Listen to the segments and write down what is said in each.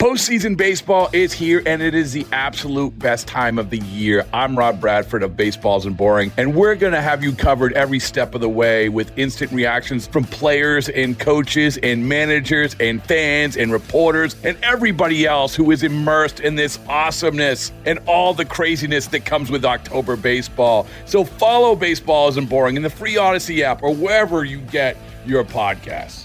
Postseason baseball is here, and it is the absolute best time of the year. I'm Rob Bradford of Baseball Isn't Boring, and we're going to have you covered every step of the way with instant reactions from players and coaches and managers and fans and reporters and everybody else who is immersed in this awesomeness and all the craziness that comes with October baseball. So follow Baseball Isn't Boring in the free Odyssey app or wherever you get your podcasts.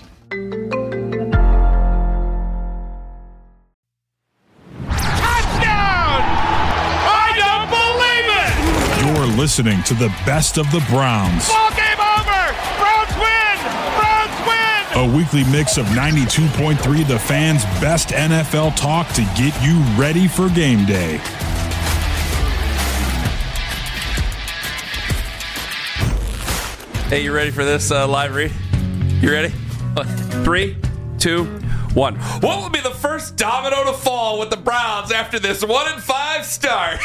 Listening to the best of the Browns. Ball game over! Browns win! Browns win! A weekly mix of 92.3 The Fan's best NFL talk to get you ready for game day. Hey, you ready for this live read? You ready? 3, 2, 1. What will be the first domino to fall with the Browns after this 1-5 start?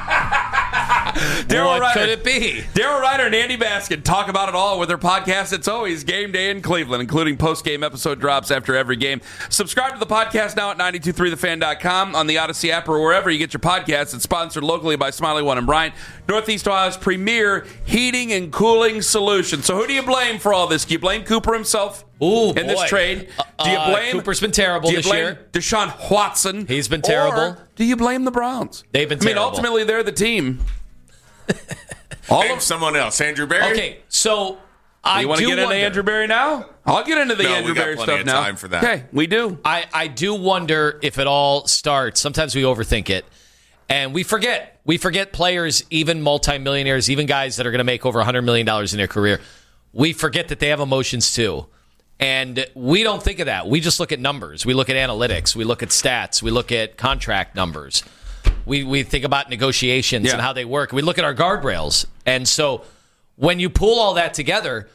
What could it be? Daryl Ryder and Andy Baskin talk about it all with their podcast. It's always Game Day in Cleveland, including post-game episode drops after every game. Subscribe to the podcast now at 923thefan.com, on the Odyssey app, or wherever you get your podcasts. It's sponsored locally by Smiley One and Bryant, Northeast Ohio's premier heating and cooling solution. So who do you blame for all this? Do you blame Cooper himself in this trade? Do you blame Cooper's been terrible this year? Deshaun Watson? He's been terrible. Or do you blame the Browns? They've been terrible. Ultimately, they're the team. Name someone else. Andrew Berry? Okay, so you want to get into Andrew Berry now? I'll get into the Andrew Berry stuff now. We got plenty of time for that. Okay, we do. I do wonder if it all starts. Sometimes we overthink it, and we forget. We forget players, even multimillionaires, even guys that are going to make over $100 million in their career. We forget that they have emotions too. And we don't think of that. We just look at numbers. We look at analytics. We look at stats. We look at contract numbers. We think about negotiations and how they work. We look at our guardrails. And so when you pull all that together,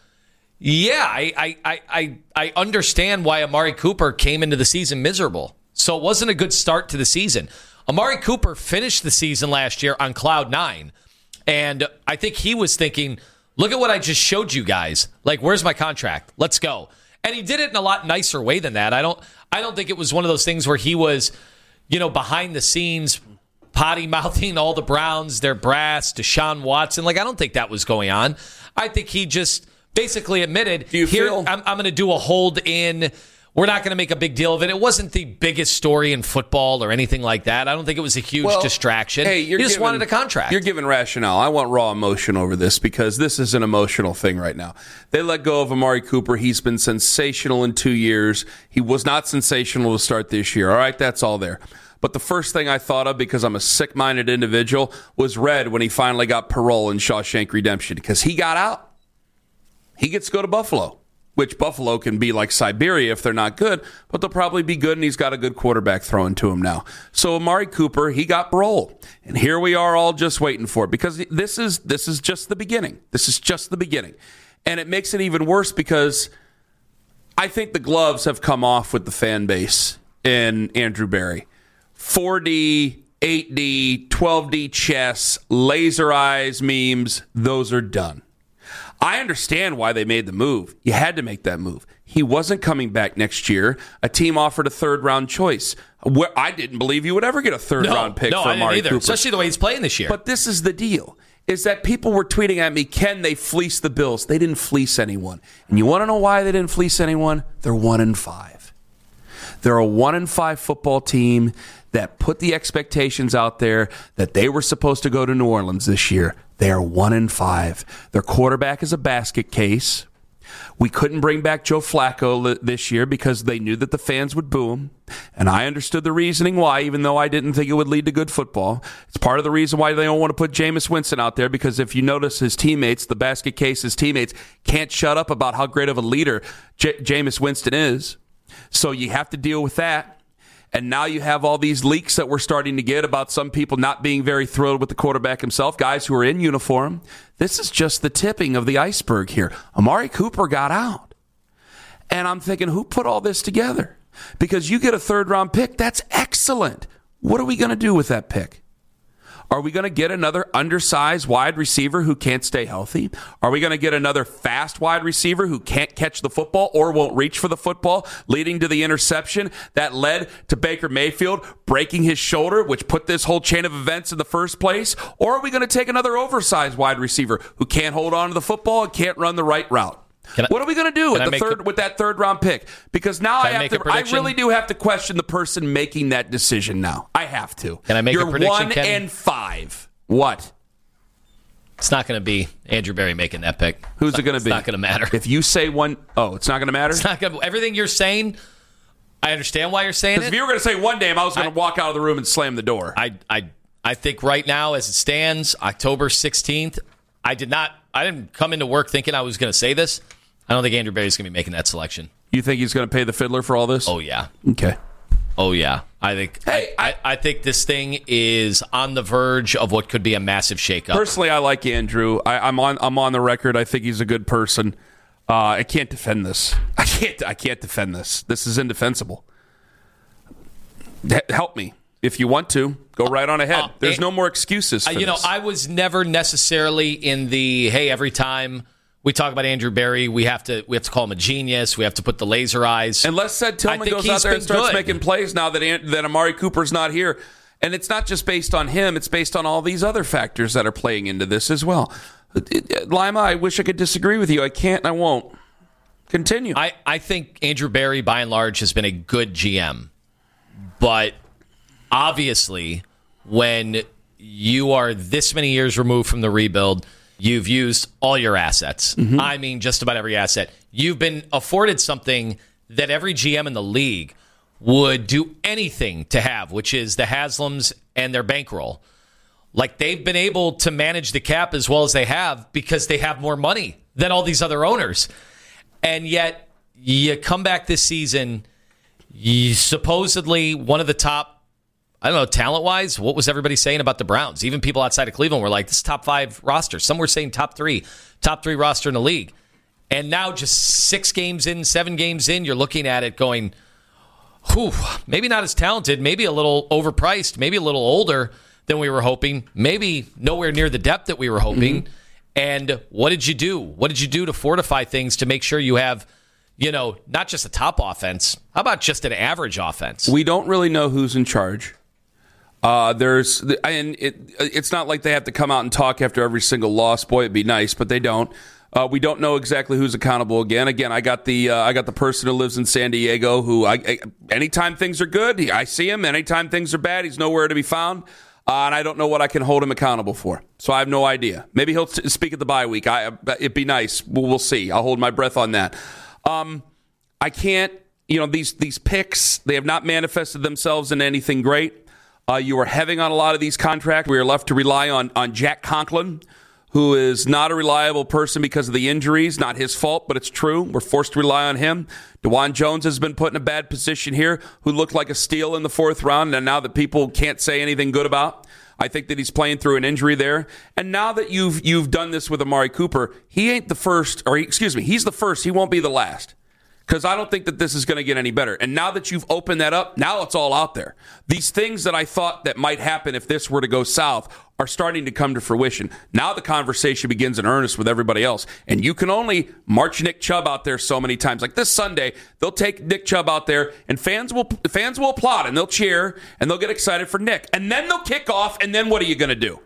I understand why Amari Cooper came into the season miserable. So it wasn't a good start to the season. Amari Cooper finished the season last year on cloud 9. And I think he was thinking, look at what I just showed you guys. Like, where's my contract? Let's go. And he did it in a lot nicer way than that. I don't think it was one of those things where he was, behind the scenes potty mouthing all the Browns, their brass, Deshaun Watson. Like, I don't think that was going on. I think he just basically admitted, I'm going to do a hold in. We're not going to make a big deal of it. It wasn't the biggest story in football or anything like that. I don't think it was a huge distraction. Hey, he just wanted a contract. You're giving rationale. I want raw emotion over this because this is an emotional thing right now. They let go of Amari Cooper. He's been sensational in 2 years. He was not sensational to start this year. All right, that's all there. But the first thing I thought of, because I'm a sick-minded individual, was Red when he finally got parole in Shawshank Redemption, because he got out. He gets to go to Buffalo, which Buffalo can be like Siberia if they're not good, but they'll probably be good, and he's got a good quarterback throwing to him now. So Amari Cooper, he got parole, and here we are all just waiting for it, because this is just the beginning. This is just the beginning. And it makes it even worse because I think the gloves have come off with the fan base in Andrew Berry. 4D, 8D, 12D chess, laser eyes memes, those are done. I understand why they made the move. You had to make that move. He wasn't coming back next year. A team offered a third-round choice. I didn't believe you would ever get a third-round pick for Amari Cooper. Especially the way he's playing this year. But this is the deal, is that people were tweeting at me, can they fleece the Bills? They didn't fleece anyone. And you want to know why they didn't fleece anyone? They're 1-5. They're a 1-5 football team that put the expectations out there that they were supposed to go to New Orleans this year. They are 1-5. Their quarterback is a basket case. We couldn't bring back Joe Flacco this year because they knew that the fans would boo him. And I understood the reasoning why, even though I didn't think it would lead to good football. It's part of the reason why they don't want to put Jameis Winston out there, because if you notice his teammates, the basket case, his teammates can't shut up about how great of a leader Jameis Winston is. So you have to deal with that. And now you have all these leaks that we're starting to get about some people not being very thrilled with the quarterback himself, guys who are in uniform. This is just the tipping of the iceberg here. Amari Cooper got out. And I'm thinking, who put all this together? Because you get a third-round pick, that's excellent. What are we going to do with that pick? Are we going to get another undersized wide receiver who can't stay healthy? Are we going to get another fast wide receiver who can't catch the football or won't reach for the football, leading to the interception that led to Baker Mayfield breaking his shoulder, which put this whole chain of events in the first place? Or are we going to take another oversized wide receiver who can't hold on to the football and can't run the right route? What are we going to do with that third round pick? Because now I really do have to question the person making that decision now. I have to. Can I make a prediction, You're 1-5. What? It's not going to be Andrew Berry making that pick. Who's it going to be? It's not going to matter. If you say one, it's not going to matter? It's not going to. Everything you're saying, I understand why you're saying it. Because if you were going to say one name, I was going to walk out of the room and slam the door. I think right now, as it stands, October 16th, I didn't come into work thinking I was going to say this. I don't think Andrew Berry's going to be making that selection. You think he's going to pay the fiddler for all this? Oh, yeah. Okay. Oh, yeah. I think this thing is on the verge of what could be a massive shakeup. Personally, I like Andrew. I'm on the record. I think he's a good person. I can't defend this. I can't defend this. This is indefensible. Help me. If you want to, go right on ahead. There's no more excuses for this. I was never necessarily in the, hey, every time we talk about Andrew Berry, we have to call him a genius. We have to put the laser eyes. Unless said Tillman goes out there and starts making plays now that Amari Cooper's not here. And it's not just based on him. It's based on all these other factors that are playing into this as well. Lima, I wish I could disagree with you. I can't and I won't. Continue. I think Andrew Berry, by and large, has been a good GM. But obviously, when you are this many years removed from the rebuild, you've used all your assets. Mm-hmm. I mean, just about every asset. You've been afforded something that every GM in the league would do anything to have, which is the Haslams and their bankroll. Like, they've been able to manage the cap as well as they have because they have more money than all these other owners. And yet, you come back this season, you supposedly one of the top, I don't know, talent-wise, what was everybody saying about the Browns? Even people outside of Cleveland were like, this is top 5 roster. Some were saying top three roster in the league. And now just 7 games in, you're looking at it going, whew, maybe not as talented, maybe a little overpriced, maybe a little older than we were hoping, maybe nowhere near the depth that we were hoping. Mm-hmm. And what did you do? What did you do to fortify things to make sure you have, not just a top offense? How about just an average offense? We don't really know who's in charge. It's not like they have to come out and talk after every single loss. Boy, it'd be nice, but they don't. We don't know exactly who's accountable again. Again, I got the person who lives in San Diego who anytime things are good, I see him. Anytime things are bad, he's nowhere to be found. And I don't know what I can hold him accountable for. So I have no idea. Maybe he'll speak at the bye week. It'd be nice. We'll see. I'll hold my breath on that. I can't, these picks, they have not manifested themselves in anything great. You are having on a lot of these contracts. We are left to rely on Jack Conklin, who is not a reliable person because of the injuries. Not his fault, but it's true. We're forced to rely on him. DeJuan Jones has been put in a bad position here, who looked like a steal in the 4th round, and now that people can't say anything good about. I think that he's playing through an injury there. And now that you've done this with Amari Cooper, he ain't the first, he's the first. He won't be the last. Because I don't think that this is going to get any better. And now that you've opened that up, now it's all out there. These things that I thought that might happen if this were to go south are starting to come to fruition. Now the conversation begins in earnest with everybody else. And you can only march Nick Chubb out there so many times. Like this Sunday, they'll take Nick Chubb out there, and fans will applaud, and they'll cheer, and they'll get excited for Nick. And then they'll kick off, and then what are you going to do?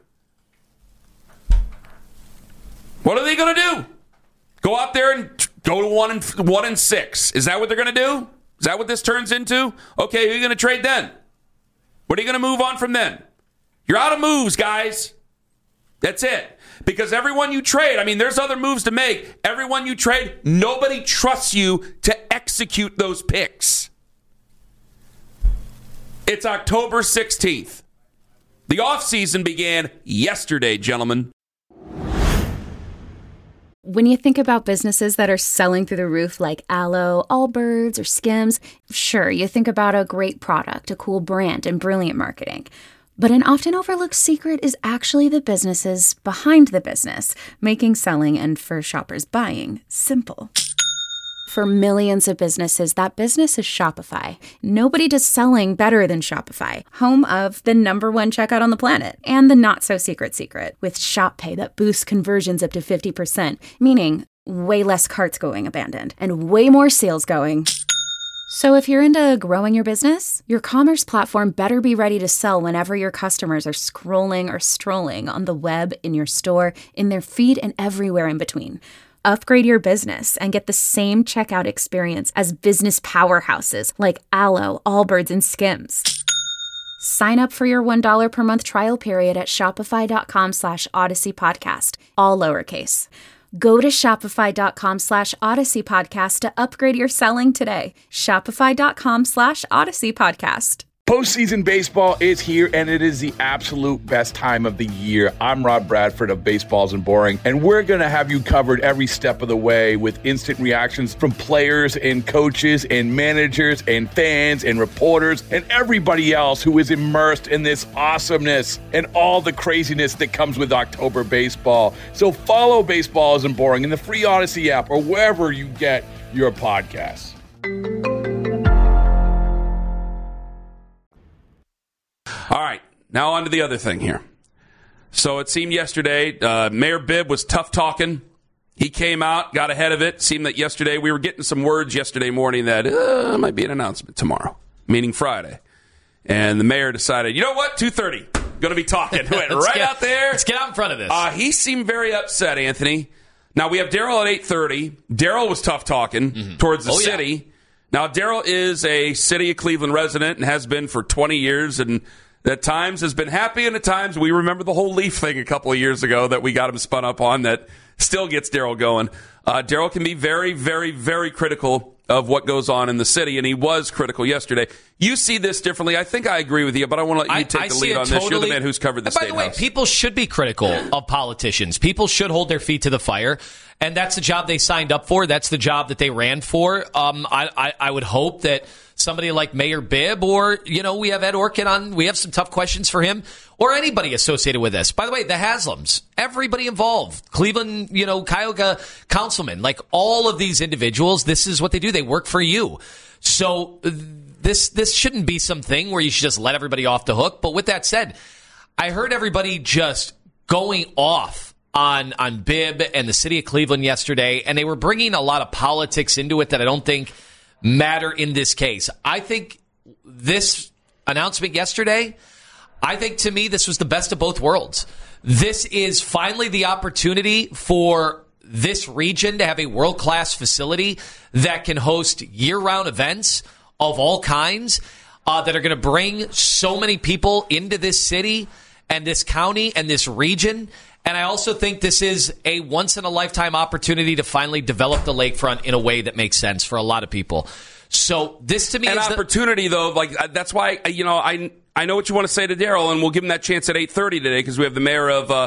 What are they going to do? Go out there and go to 1-6. Is that what they're going to do? Is that what this turns into? Okay, who are you going to trade then? What are you going to move on from then? You're out of moves, guys. That's it. Because everyone you trade, there's other moves to make. Everyone you trade, nobody trusts you to execute those picks. It's October 16th. The offseason began yesterday, gentlemen. When you think about businesses that are selling through the roof like Aloe, Allbirds, or Skims, sure, you think about a great product, a cool brand, and brilliant marketing. But an often overlooked secret is actually the businesses behind the business, making selling and for shoppers buying simple. For millions of businesses, that business is Shopify. Nobody does selling better than Shopify, home of the #1 checkout on the planet and the not-so-secret secret with Shop Pay that boosts conversions up to 50%, meaning way less carts going abandoned and way more sales going. So if you're into growing your business, your commerce platform better be ready to sell whenever your customers are scrolling or strolling on the web, in your store, in their feed, and everywhere in between. Upgrade your business and get the same checkout experience as business powerhouses like Alo, Allbirds, and Skims. Sign up for your $1 per month trial period at shopify.com/Odyssey Podcast, all lowercase. Go to shopify.com/Odyssey Podcast to upgrade your selling today. Shopify.com/Odyssey Podcast. Postseason baseball is here, and it is the absolute best time of the year. I'm Rob Bradford of Baseballs and Boring, and we're going to have you covered every step of the way with instant reactions from players and coaches and managers and fans and reporters and everybody else who is immersed in this awesomeness and all the craziness that comes with October baseball. So follow Baseballs and Boring in the free Odyssey app or wherever you get your podcasts. All right, now on to the other thing here. So it seemed yesterday, Mayor Bibb was tough talking. He came out, got ahead of it. Seemed that yesterday, we were getting some words yesterday morning that might be an announcement tomorrow, meaning Friday. And the mayor decided, you know what, 2:30, going to be talking. Went right out there. Let's get out in front of this. He seemed very upset, Anthony. Now, we have Daryl at 8:30. Daryl was tough talking towards the city. Yeah. Now, Daryl is a City of Cleveland resident and has been for 20 years, and at times has been happy, and at times we remember the whole Leaf thing a couple of years ago that we got him spun up on that still gets Daryl going. Daryl can be very, very, very critical of what goes on in the city, and he was critical yesterday. You see this differently. I think I agree with you, but I want to let you take the lead on this. You're the man who's covered the State House. By the way, people should be critical of politicians. People should hold their feet to the fire, and that's the job they signed up for. That's the job that they ran for. I would hope that somebody like Mayor Bibb, or, we have Ed Orkin on. We have some tough questions for him, or anybody associated with this. By the way, the Haslams, everybody involved, Cleveland, Cuyahoga councilmen, like all of these individuals, this is what they do. They work for you. So this shouldn't be something where you should just let everybody off the hook. But with that said, I heard everybody just going off on Bibb and the city of Cleveland yesterday, and they were bringing a lot of politics into it that I don't think matter in this case. I think this announcement yesterday, to me, this was the best of both worlds. This is finally the opportunity for this region to have a world-class facility that can host year-round events of all kinds that are going to bring so many people into this city and this county and this region. And I also think this is a once-in-a-lifetime opportunity to finally develop the lakefront in a way that makes sense for a lot of people. So this, to me, is an opportunity, though. Like that's why I know what you want to say to Daryl, and we'll give him that chance at 8:30 today because we have the mayor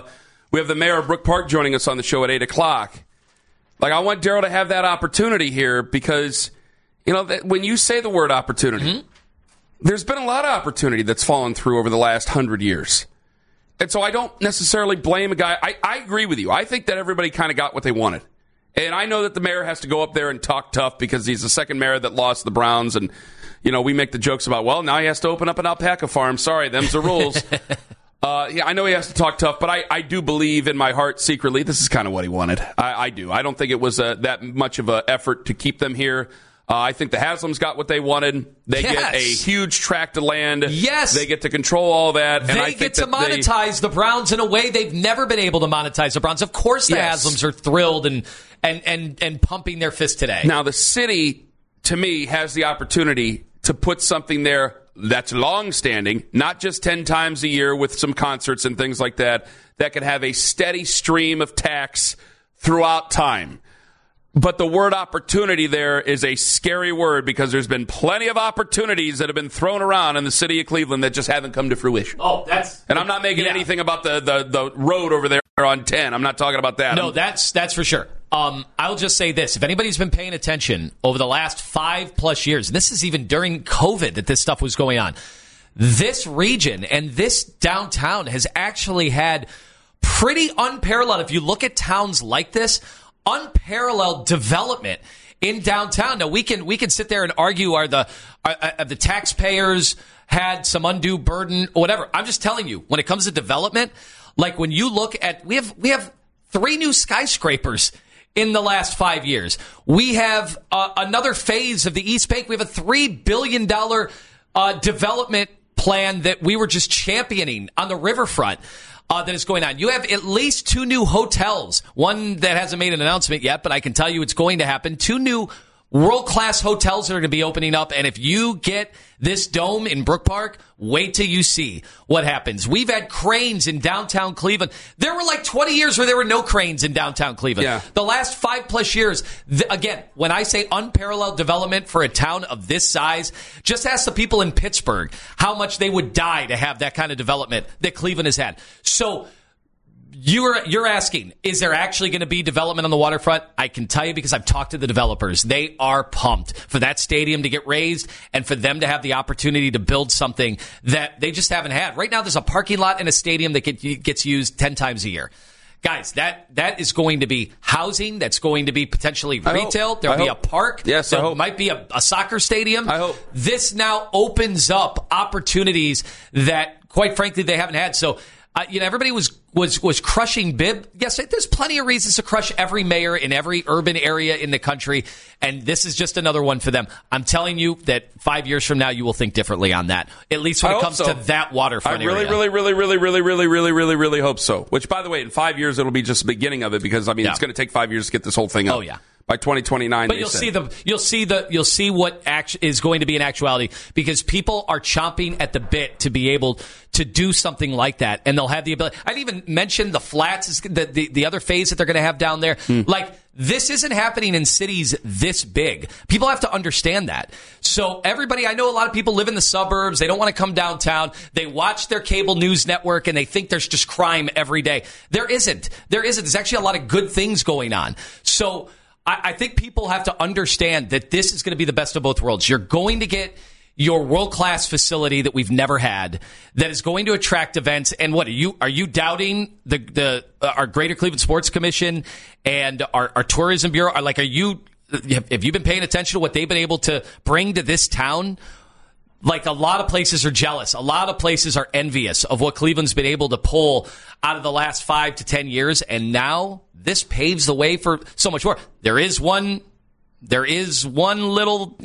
of Brook Park joining us on the show at 8 o'clock. Like, I want Daryl to have that opportunity here because when you say the word opportunity, there's been a lot of opportunity that's fallen through over the last 100 years. And so I don't necessarily blame a guy. I agree with you. I think that everybody kind of got what they wanted. And I know that the mayor has to go up there and talk tough because he's the second mayor that lost the Browns. And, we make the jokes about, well, now he has to open up an alpaca farm. Sorry, them's the rules. I know he has to talk tough, but I do believe in my heart secretly this is kind of what he wanted. I do. I don't think it was that much of an effort to keep them here. I think the Haslams got what they wanted. They get a huge tract of land. Yes. They get to control all that. And they get to monetize the Browns in a way they've never been able to monetize the Browns. Of course the Haslams are thrilled and pumping their fist today. Now, the city, to me, has the opportunity to put something there that's long-standing, not just 10 times a year with some concerts and things like that, that could have a steady stream of tax throughout time. But the word opportunity there is a scary word because there's been plenty of opportunities that have been thrown around in the city of Cleveland that just haven't come to fruition. And I'm not making anything about the road over there on 10. I'm not talking about that. No, that's for sure. I'll just say this. If anybody's been paying attention over the last 5+ years, and this is even during COVID that this stuff was going on, this region and this downtown has actually had pretty unparalleled, if you look at towns like this, unparalleled development in downtown. Now we can sit there and argue are the taxpayers had some undue burden or whatever. I'm just telling you, when it comes to development, like when you look at, we have 3 new skyscrapers in the last 5 years. We have another phase of the East Bank. We have a $3 billion development plan that we were just championing on the riverfront that is going on. You have at least 2 new hotels. One that hasn't made an announcement yet, but I can tell you it's going to happen. 2 new world-class hotels that are going to be opening up. And if you get this dome in Brook Park, wait till you see what happens. We've had cranes in downtown Cleveland. There were like 20 years where there were no cranes in downtown Cleveland. Yeah. The last 5+ years, again, when I say unparalleled development for a town of this size, just ask the people in Pittsburgh how much they would die to have that kind of development that Cleveland has had. So you're asking, is there actually going to be development on the waterfront? I can tell you because I've talked to the developers. They are pumped for that stadium to get raised and for them to have the opportunity to build something that they just haven't had. Right now, there's a parking lot in a stadium that gets used 10 times a year. Guys, that is going to be housing. That's going to be potentially retail. There'll be a park. Yes, there might be a soccer stadium. I hope. This now opens up opportunities that, quite frankly, they haven't had. So, everybody was crushing Bibb. Yes, there's plenty of reasons to crush every mayor in every urban area in the country, and this is just another one for them. I'm telling you that 5 years from now, you will think differently on that, at least when it comes to that waterfront area. I really hope so. Which, by the way, in 5 years, it'll be just the beginning of it because, it's going to take 5 years to get this whole thing up. Oh, yeah. By 2029, but you'll see what is going to be in actuality because people are chomping at the bit to be able to do something like that, and they'll have the ability. I'd even mention the flats, the other phase that they're going to have down there. Like this isn't happening in cities this big. People have to understand that. So everybody, I know a lot of people live in the suburbs. They don't want to come downtown. They watch their cable news network and they think there's just crime every day. There isn't. There's actually a lot of good things going on. So I think people have to understand that this is going to be the best of both worlds. You're going to get your world-class facility that we've never had that is going to attract events. And what are you doubting our Greater Cleveland Sports Commission and our tourism bureau? Have you been paying attention to what they've been able to bring to this town? Like a lot of places are jealous. A lot of places are envious of what Cleveland's been able to pull out of the last 5 to 10 years. And now this paves the way for so much more. There is one little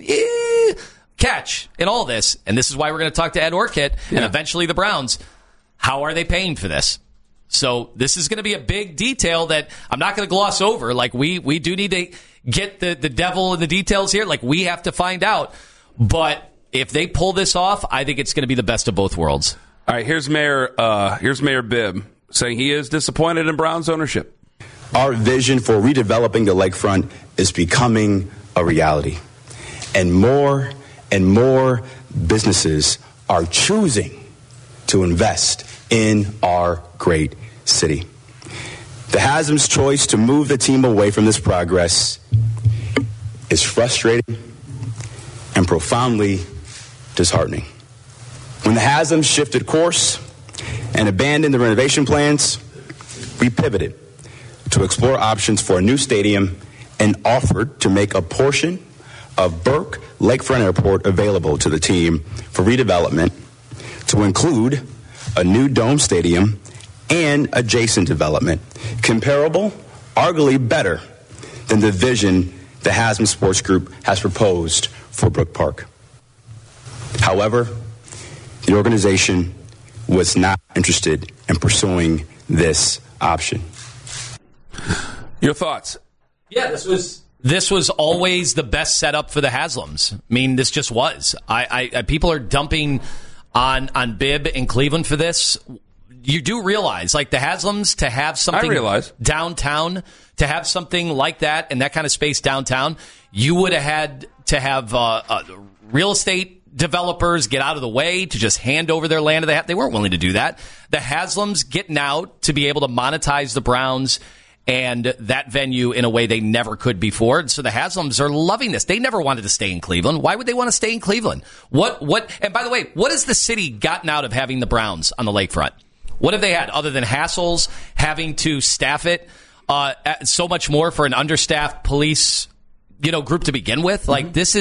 catch in all this. And this is why we're going to talk to Ed Orcutt and eventually the Browns. How are they paying for this? So this is going to be a big detail that I'm not going to gloss over. Like we do need to get the devil in the details here. Like we have to find out. But if they pull this off, I think it's going to be the best of both worlds. All right, here's Mayor Bibb saying he is disappointed in Browns ownership. Our vision for redeveloping the lakefront is becoming a reality. And more businesses are choosing to invest in our great city. The Haslam's choice to move the team away from this progress is frustrating and profoundly disheartening. When the Haslams shifted course and abandoned the renovation plans, we pivoted to explore options for a new stadium and offered to make a portion of Burke Lakefront Airport available to the team for redevelopment to include a new dome stadium and adjacent development, comparable, arguably better than the vision the Haslam Sports Group has proposed for Brook Park. However, the organization was not interested in pursuing this option. Your thoughts? Yeah, this was always the best setup for the Haslams. I mean, this just was. People are dumping on Bibb in Cleveland for this. You do realize, like the Haslams, to have something downtown, to have something like that and that kind of space downtown, you would have had to have real estate developers get out of the way to just hand over their land. They weren't willing to do that. The Haslams getting out to be able to monetize the Browns and that venue in a way they never could before. So the Haslams are loving this. They never wanted to stay in Cleveland. Why would they want to stay in Cleveland? And by the way, what has the city gotten out of having the Browns on the lakefront? What have they had other than hassles, having to staff it, so much more for an understaffed police group to begin with. Like the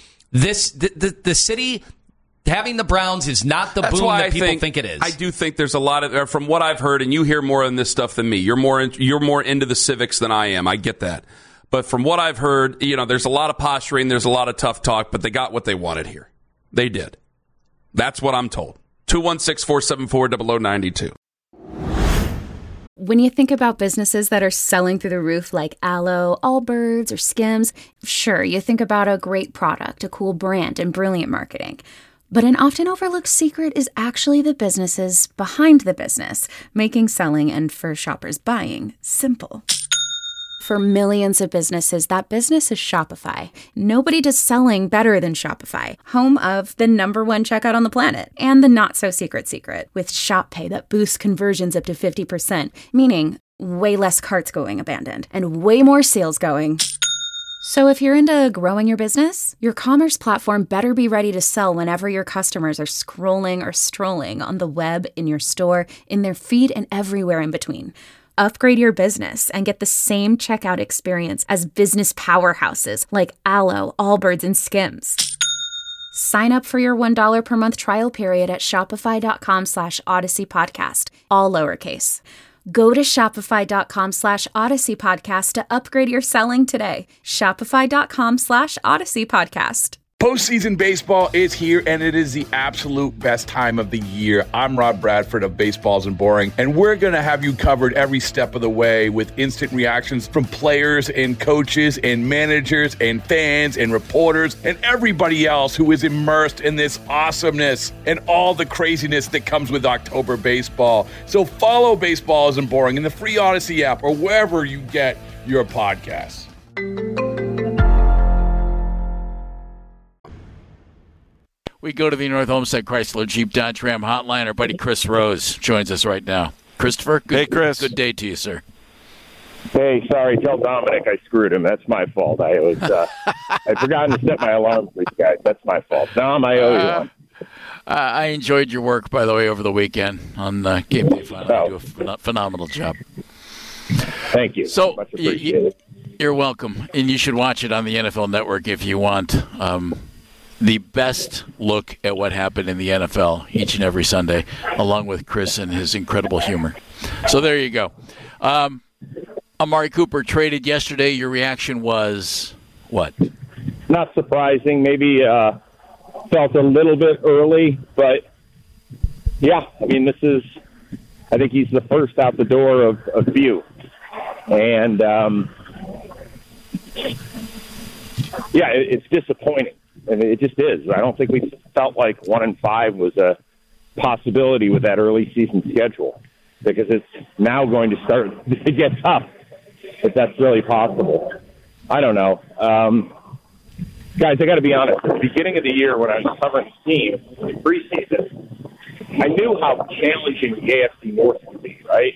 city having the Browns is not the boom that people think it is. I do think there's a lot of, from what I've heard, and you hear more on this stuff than me. You're more into the civics than I am. I get that. But from what I've heard, there's a lot of posturing, there's a lot of tough talk, but they got what they wanted here. They did. That's what I'm told. 216-474-0092. When you think about businesses that are selling through the roof like Aloe, Allbirds, or Skims, sure, you think about a great product, a cool brand, and brilliant marketing. But an often overlooked secret is actually the businesses behind the business, making selling and, for shoppers, buying simple. For millions of businesses, that business is Shopify. Nobody does selling better than Shopify, home of the #1 checkout on the planet, and the not-so-secret secret, with Shop Pay that boosts conversions up to 50%, meaning way less carts going abandoned, and way more sales going. So if you're into growing your business, your commerce platform better be ready to sell whenever your customers are scrolling or strolling on the web, in your store, in their feed, and everywhere in between. Upgrade your business and get the same checkout experience as business powerhouses like Aloe, Allbirds, and Skims. Sign up for your $1 per month trial period at shopify.com/Odyssey Podcast, all lowercase. Go to shopify.com/Odyssey Podcast to upgrade your selling today. Shopify.com/Odyssey Podcast. Postseason baseball is here, and it is the absolute best time of the year. I'm Rob Bradford of Baseballs and Boring, and we're going to have you covered every step of the way with instant reactions from players and coaches and managers and fans and reporters and everybody else who is immersed in this awesomeness and all the craziness that comes with October baseball. So follow Baseballs and Boring in the free Odyssey app or wherever you get your podcasts. We go to the North Homestead Chrysler Jeep Dodge Ram hotline. Our buddy Chris Rose joins us right now. Christopher, hey, Chris. Good day to you, sir. Hey, sorry. Tell Dominic I screwed him. That's my fault. I'd forgotten to set my alarm for you guys. That's my fault. Dom, I owe you one. I enjoyed your work, by the way, over the weekend on Game Day Fun. You do a phenomenal job. Thank you. So much appreciated. You're welcome, and you should watch it on the NFL Network if you want. The best look at what happened in the NFL each and every Sunday, along with Chris and his incredible humor. So there you go. Amari Cooper traded yesterday. Your reaction was what? Not surprising. Maybe felt a little bit early, but yeah, I mean, I think he's the first out the door of few. And yeah, it's disappointing. And it just is. I don't think we felt like 1-5 was a possibility with that early season schedule, because it's now going to start to get tough if that's really possible. I don't know. Guys, I got to be honest. At the beginning of the year when I was covering the team in preseason, I knew how challenging the AFC North would be, right?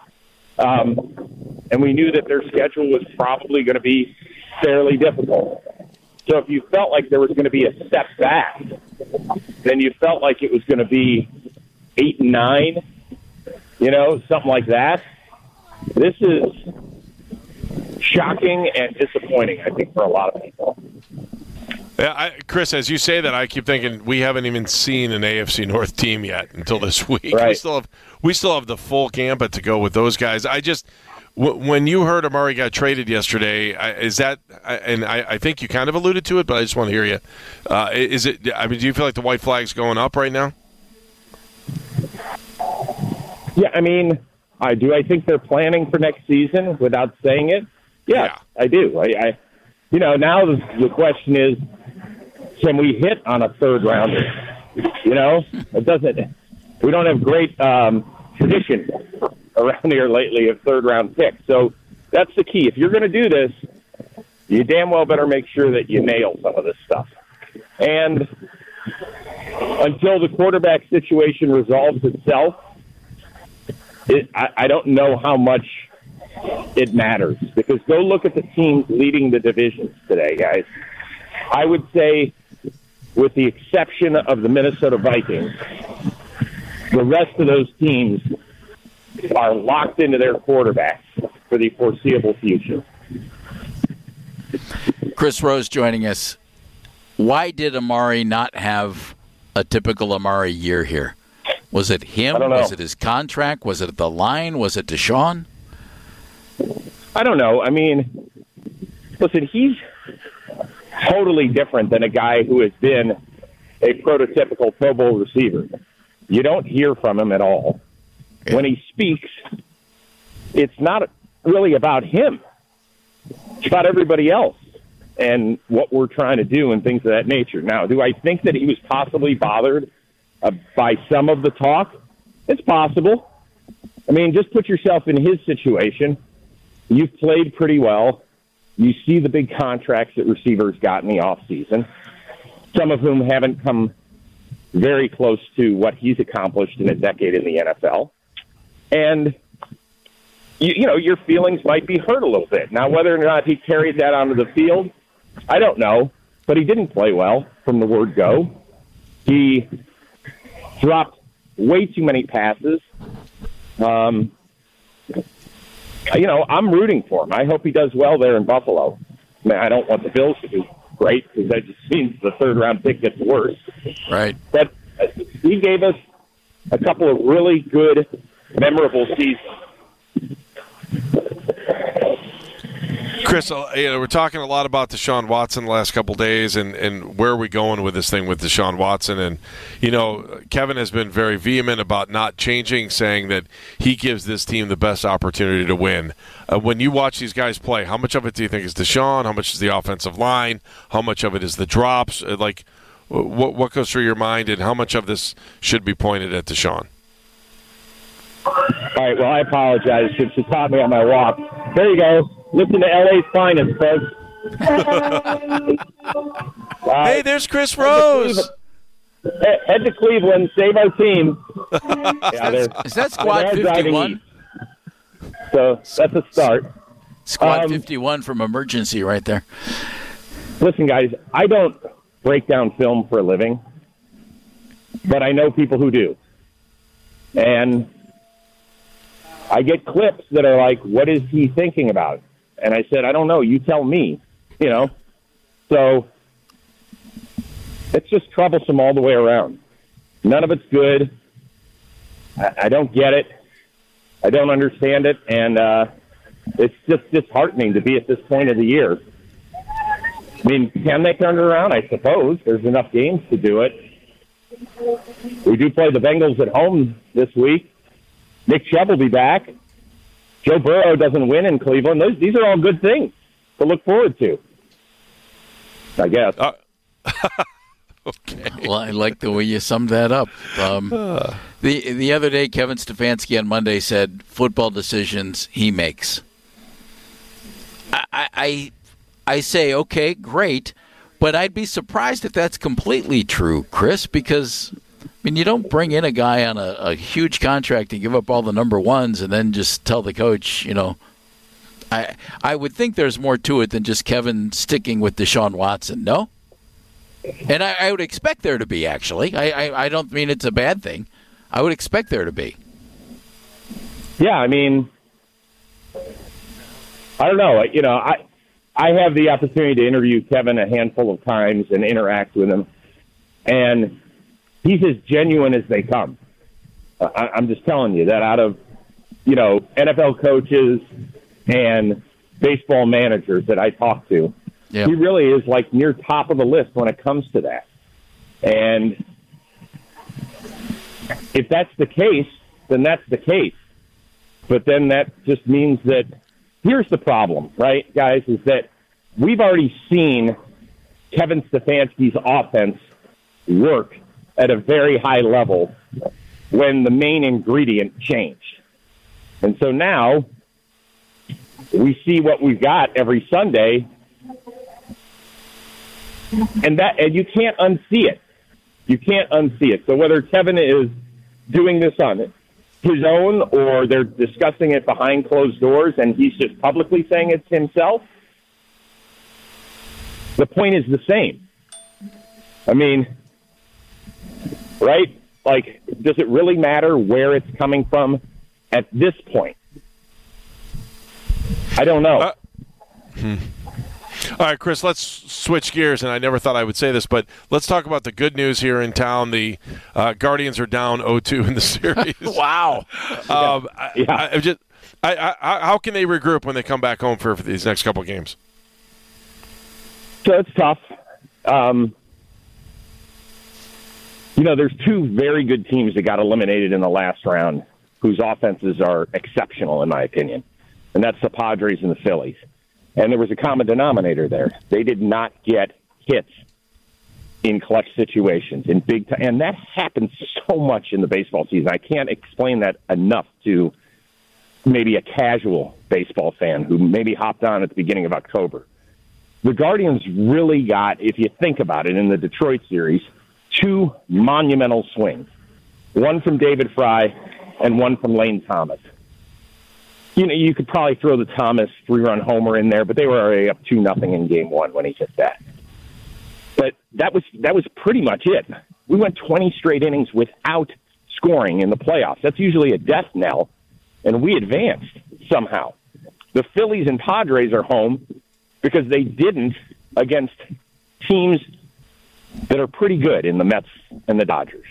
And we knew that their schedule was probably going to be fairly difficult. So if you felt like there was going to be a step back, then you felt like it was going to be 8-9, something like that. This is shocking and disappointing, I think, for a lot of people. Yeah, Chris, as you say that, I keep thinking we haven't even seen an AFC North team yet until this week. Right. We still have the full gambit to go with those guys. When you heard Amari got traded yesterday, is that? And I think you kind of alluded to it, but I just want to hear you. Is it? I mean, do you feel like the white flag's going up right now? Yeah, I mean, I do. I think they're planning for next season without saying it. Yeah. I do. I now the question is, can we hit on a third rounder? It doesn't. We don't have great tradition around here lately of third-round picks. So that's the key. If you're going to do this, you damn well better make sure that you nail some of this stuff. And until the quarterback situation resolves itself, I don't know how much it matters. Because go look at the teams leading the divisions today, guys. I would say, with the exception of the Minnesota Vikings, the rest of those teams are locked into their quarterbacks for the foreseeable future. Chris Rose joining us. Why did Amari not have a typical Amari year here? Was it him? Was it his contract? Was it the line? Was it Deshaun? I don't know. I mean, listen, he's totally different than a guy who has been a prototypical Pro Bowl receiver. You don't hear from him at all. Yeah. When he speaks, it's not really about him. It's about everybody else and what we're trying to do and things of that nature. Now, do I think that he was possibly bothered by some of the talk? It's possible. I mean, just put yourself in his situation. You've played pretty well. You see the big contracts that receivers got in the offseason, some of whom haven't come very close to what he's accomplished in a decade in the NFL. And, you know, your feelings might be hurt a little bit. Now, whether or not he carried that onto the field, I don't know. But he didn't play well from the word go. He dropped way too many passes. You know, I'm rooting for him. I hope he does well there in Buffalo. I mean, I don't want the Bills to do great because that just means the third-round pick gets worse. Right. But he gave us a couple of really good, memorable seasons. Chris, we're talking a lot about Deshaun Watson the last couple of days and where are we going with this thing with Deshaun Watson. And, you know, Kevin has been very vehement about not changing, saying that he gives this team the best opportunity to win. When you watch these guys play, how much of it do you think is Deshaun? How much is the offensive line? How much of it is the drops? Like, what goes through your mind, and how much of this should be pointed at Deshaun? All right, well, I apologize. Since you caught me on my walk. There you go. Listen to LA's finest, folks. Hey, there's Chris Rose. Head to Cleveland, save our team. Is that Squad 51? So that's a start. Squad 51 from Emergency right there. Listen, guys, I don't break down film for a living, but I know people who do. And I get clips that are like, what is he thinking about? And I said, I don't know. You tell me, you know. So it's just troublesome all the way around. None of it's good. I don't get it. I don't understand it. And it's just disheartening to be at this point of the year. I mean, can they turn it around? I suppose. There's enough games to do it. We do play the Bengals at home this week. Nick Chubb will be back. Joe Burrow doesn't win in Cleveland. These are all good things to look forward to, I guess. Okay. Well, I like the way you summed that up. The other day, Kevin Stefanski on Monday said, football decisions he makes. I say, okay, great, but I'd be surprised if that's completely true, Chris, because I mean, you don't bring in a guy on a huge contract and give up all the number ones and then just tell the coach, you know. I would think there's more to it than just Kevin sticking with Deshaun Watson, no? And I would expect there to be, actually. I don't mean it's a bad thing. I would expect there to be. Yeah, I mean, I don't know. You know, I have the opportunity to interview Kevin a handful of times and interact with him. And he's as genuine as they come. I'm just telling you that out of, you know, NFL coaches and baseball managers that I talk to, he really is like near top of the list when it comes to that. And if that's the case, then that's the case. But then that just means that here's the problem, right, guys, is that we've already seen Kevin Stefanski's offense work at a very high level when the main ingredient changed. And so now we see what we've got every Sunday, and you can't unsee it. You can't unsee it. So whether Kevin is doing this on his own or they're discussing it behind closed doors and he's just publicly saying it's himself, the point is the same. I mean, right? Like, does it really matter where it's coming from at this point? I don't know. All right, Chris, let's switch gears, and I never thought I would say this, but let's talk about the good news here in town. The Guardians are down 0-2 in the series. Wow. How can they regroup when they come back home for these next couple of games? So it's tough. There's two very good teams that got eliminated in the last round whose offenses are exceptional, in my opinion, and that's the Padres and the Phillies. And there was a common denominator there. They did not get hits in clutch situations, in big time. And that happens so much in the baseball season. I can't explain that enough to maybe a casual baseball fan who maybe hopped on at the beginning of October. The Guardians really got, if you think about it, in the Detroit series, two monumental swings. One from David Fry and one from Lane Thomas. You could probably throw the Thomas 3-run homer in there, but they were already up 2-0 in game one when he hit that. But that was pretty much it. We went 20 straight innings without scoring in the playoffs. That's usually a death knell, and we advanced somehow. The Phillies and Padres are home because they didn't against teams that are pretty good in the Mets and the Dodgers.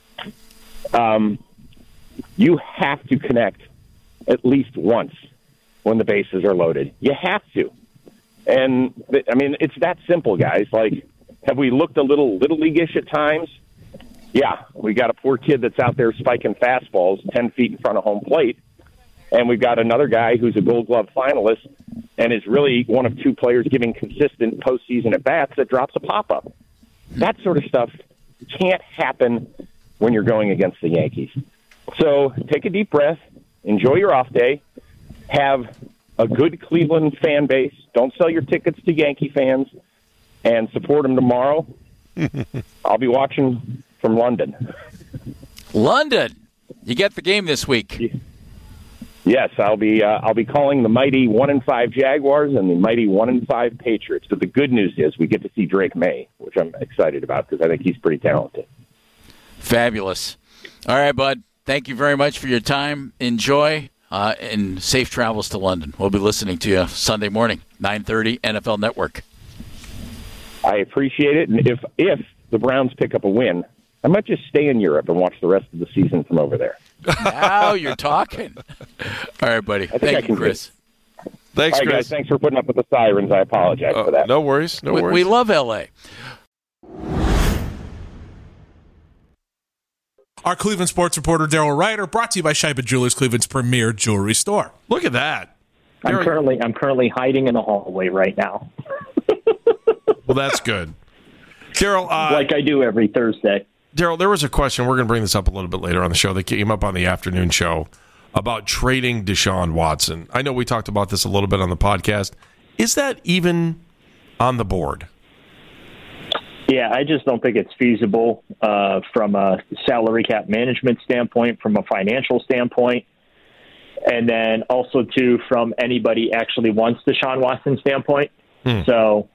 You have to connect at least once when the bases are loaded. You have to. And, I mean, it's that simple, guys. Like, have we looked a little league-ish at times? Yeah, we got a poor kid that's out there spiking fastballs 10 feet in front of home plate, and we've got another guy who's a Gold Glove finalist and is really one of two players giving consistent postseason at-bats that drops a pop-up. That sort of stuff can't happen when you're going against the Yankees. So take a deep breath. Enjoy your off day. Have a good Cleveland fan base. Don't sell your tickets to Yankee fans, and support them tomorrow. I'll be watching from London. London, you get the game this week. Yes, I'll be calling the mighty 1-5 Jaguars and the mighty 1-5 Patriots. But the good news is we get to see Drake May, which I'm excited about because I think he's pretty talented. Fabulous. All right, bud. Thank you very much for your time. Enjoy and safe travels to London. We'll be listening to you Sunday morning, 9:30, NFL Network. I appreciate it. And if the Browns pick up a win, I might just stay in Europe and watch the rest of the season from over there. Now you're talking. All right, buddy. Thank you, Chris. Thanks, All right, Chris. guys, thanks for putting up with the sirens. I apologize for that. No worries. No worries. We love L.A. Our Cleveland sports reporter, Daryl Ryder, brought to you by Scheibe Jewelers, Cleveland's premier jewelry store. Look at that. I'm currently hiding in the hallway right now. Well, that's good. Daryl, like I do every Thursday. Daryl, there was a question. We're going to bring this up a little bit later on the show that came up on the afternoon show about trading Deshaun Watson. I know we talked about this a little bit on the podcast. Is that even on the board? Yeah, I just don't think it's feasible from a salary cap management standpoint, from a financial standpoint, and then also, too, from anybody actually wants Deshaun Watson standpoint. So,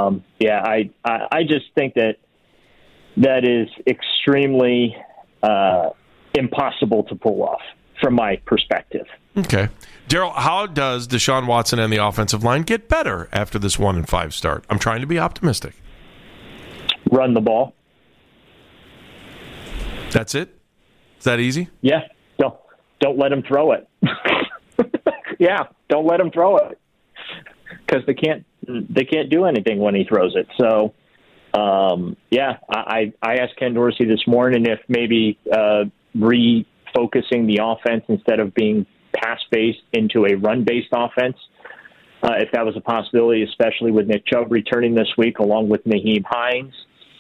I just think that is extremely impossible to pull off from my perspective. Okay. Daryl, how does Deshaun Watson and the offensive line get better after this 1-5 start? I'm trying to be optimistic. Run the ball. That's it? Is that easy? Yeah. Don't let him throw it. Yeah, don't let him throw it because they can't do anything when he throws it. So, I asked Ken Dorsey this morning if maybe refocusing the offense instead of being pass-based into a run-based offense, if that was a possibility, especially with Nick Chubb returning this week along with Naheem Hines.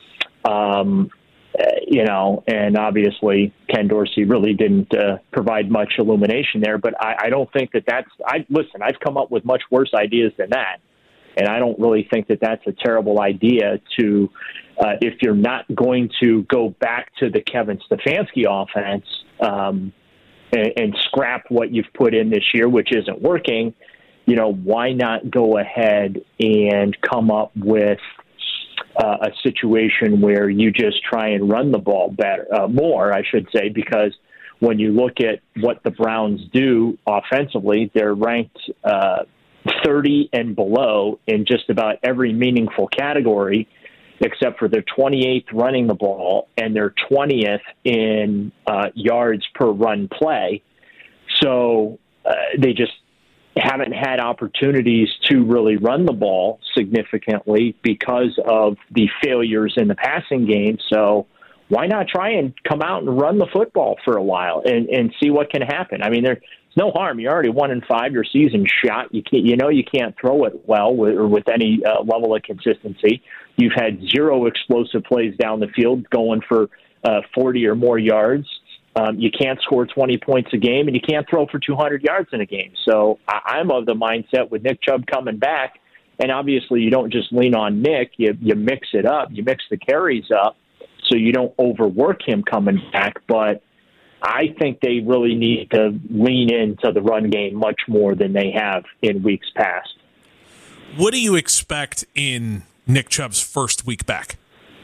And obviously Ken Dorsey really didn't provide much illumination there, but I don't think I've come up with much worse ideas than that. And I don't really think that that's a terrible idea to, if you're not going to go back to the Kevin Stefanski offense and scrap what you've put in this year, which isn't working, why not go ahead and come up with a situation where you just try and run the ball more, I should say, because when you look at what the Browns do offensively, they're ranked 30 and below in just about every meaningful category, except for their 28th running the ball and their 20th in yards per run play. So they just haven't had opportunities to really run the ball significantly because of the failures in the passing game. So why not try and come out and run the football for a while and see what can happen? I mean, there's no harm. You're already 1-5. Your season shot. You can't throw it well or with any level of consistency. You've had 0 explosive plays down the field going for 40 or more yards. You can't score 20 points a game, and you can't throw for 200 yards in a game. So I'm of the mindset with Nick Chubb coming back, and obviously you don't just lean on Nick. You mix it up. You mix the carries up so you don't overwork him coming back. But I think they really need to lean into the run game much more than they have in weeks past. What do you expect in Nick Chubb's first week back?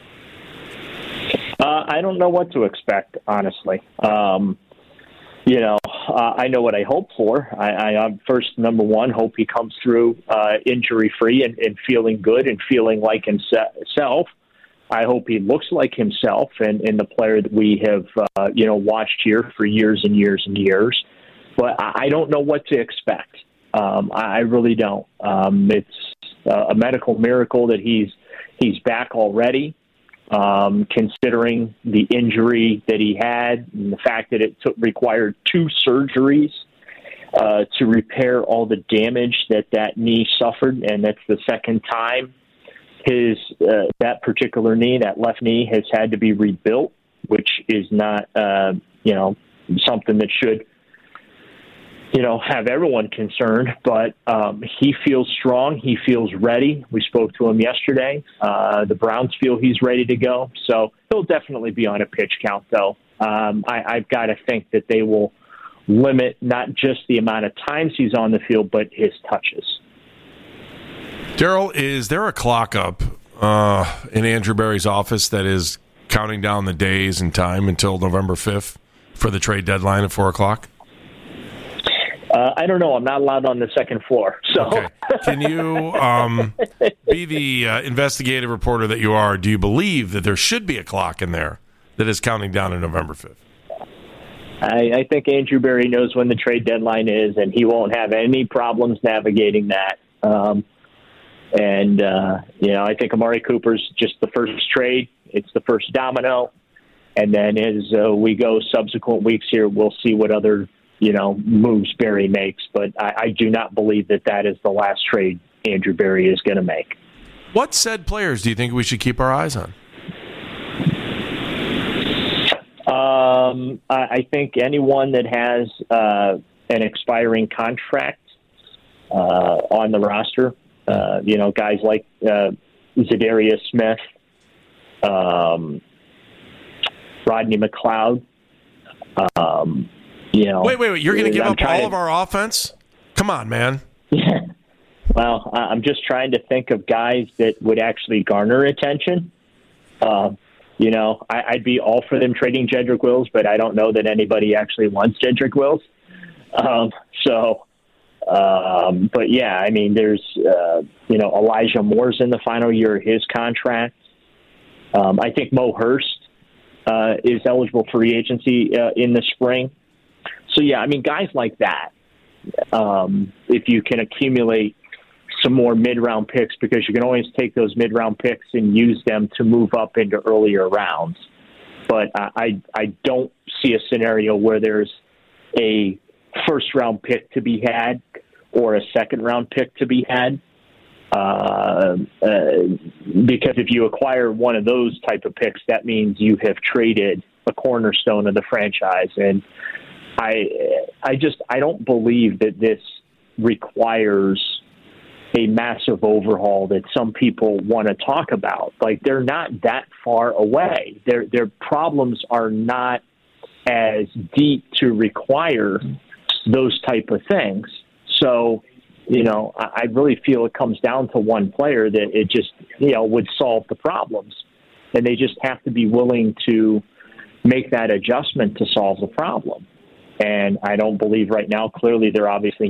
I don't know what to expect, honestly. I know what I hope for. I first, number one, hope he comes through injury-free and feeling good and feeling like himself. I hope he looks like himself and the player that we have, watched here for years and years and years. But I don't know what to expect. I really don't. It's a medical miracle that he's back already. Considering the injury that he had and the fact that it required 2 surgeries to repair all the damage that knee suffered, and that's the second time that particular knee, that left knee, has had to be rebuilt, which is not something that should have everyone concerned, but he feels strong. He feels ready. We spoke to him yesterday. The Browns feel he's ready to go. So he'll definitely be on a pitch count, though. I've got to think that they will limit not just the amount of times he's on the field, but his touches. Daryl, is there a clock up in Andrew Berry's office that is counting down the days and time until November 5th for the trade deadline at 4 o'clock? I don't know. I'm not allowed on the second floor. So, okay. Can you be the investigative reporter that you are? Do you believe that there should be a clock in there that is counting down to November 5th? I think Andrew Berry knows when the trade deadline is, and he won't have any problems navigating that. I think Amari Cooper's just the first trade. It's the first domino. And then as we go subsequent weeks here, we'll see what other moves Berry makes, but I do not believe that is the last trade Andrew Berry is going to make. What said players do you think we should keep our eyes on? I think anyone that has an expiring contract on the roster, guys like Zadarius Smith, Rodney McLeod, Wait. You're going to give up all of our offense? Come on, man. Yeah. Well, I'm just trying to think of guys that would actually garner attention. I'd be all for them trading Jedrick Wills, but I don't know that anybody actually wants Jedrick Wills. But yeah, I mean, there's, Elijah Moore's in the final year of his contract. I think Mo Hurst is eligible for free agency in the spring. So, yeah, I mean, guys like that, if you can accumulate some more mid-round picks, because you can always take those mid-round picks and use them to move up into earlier rounds. But I don't see a scenario where there's a first-round pick to be had or a second-round pick to be had. Because if you acquire one of those type of picks, that means you have traded a cornerstone of the franchise. And I don't believe that this requires a massive overhaul that some people want to talk about. Like, they're not that far away. Their problems are not as deep to require those type of things. So, I really feel it comes down to one player that it just, would solve the problems. And they just have to be willing to make that adjustment to solve the problem. And I don't believe right now, clearly they're obviously not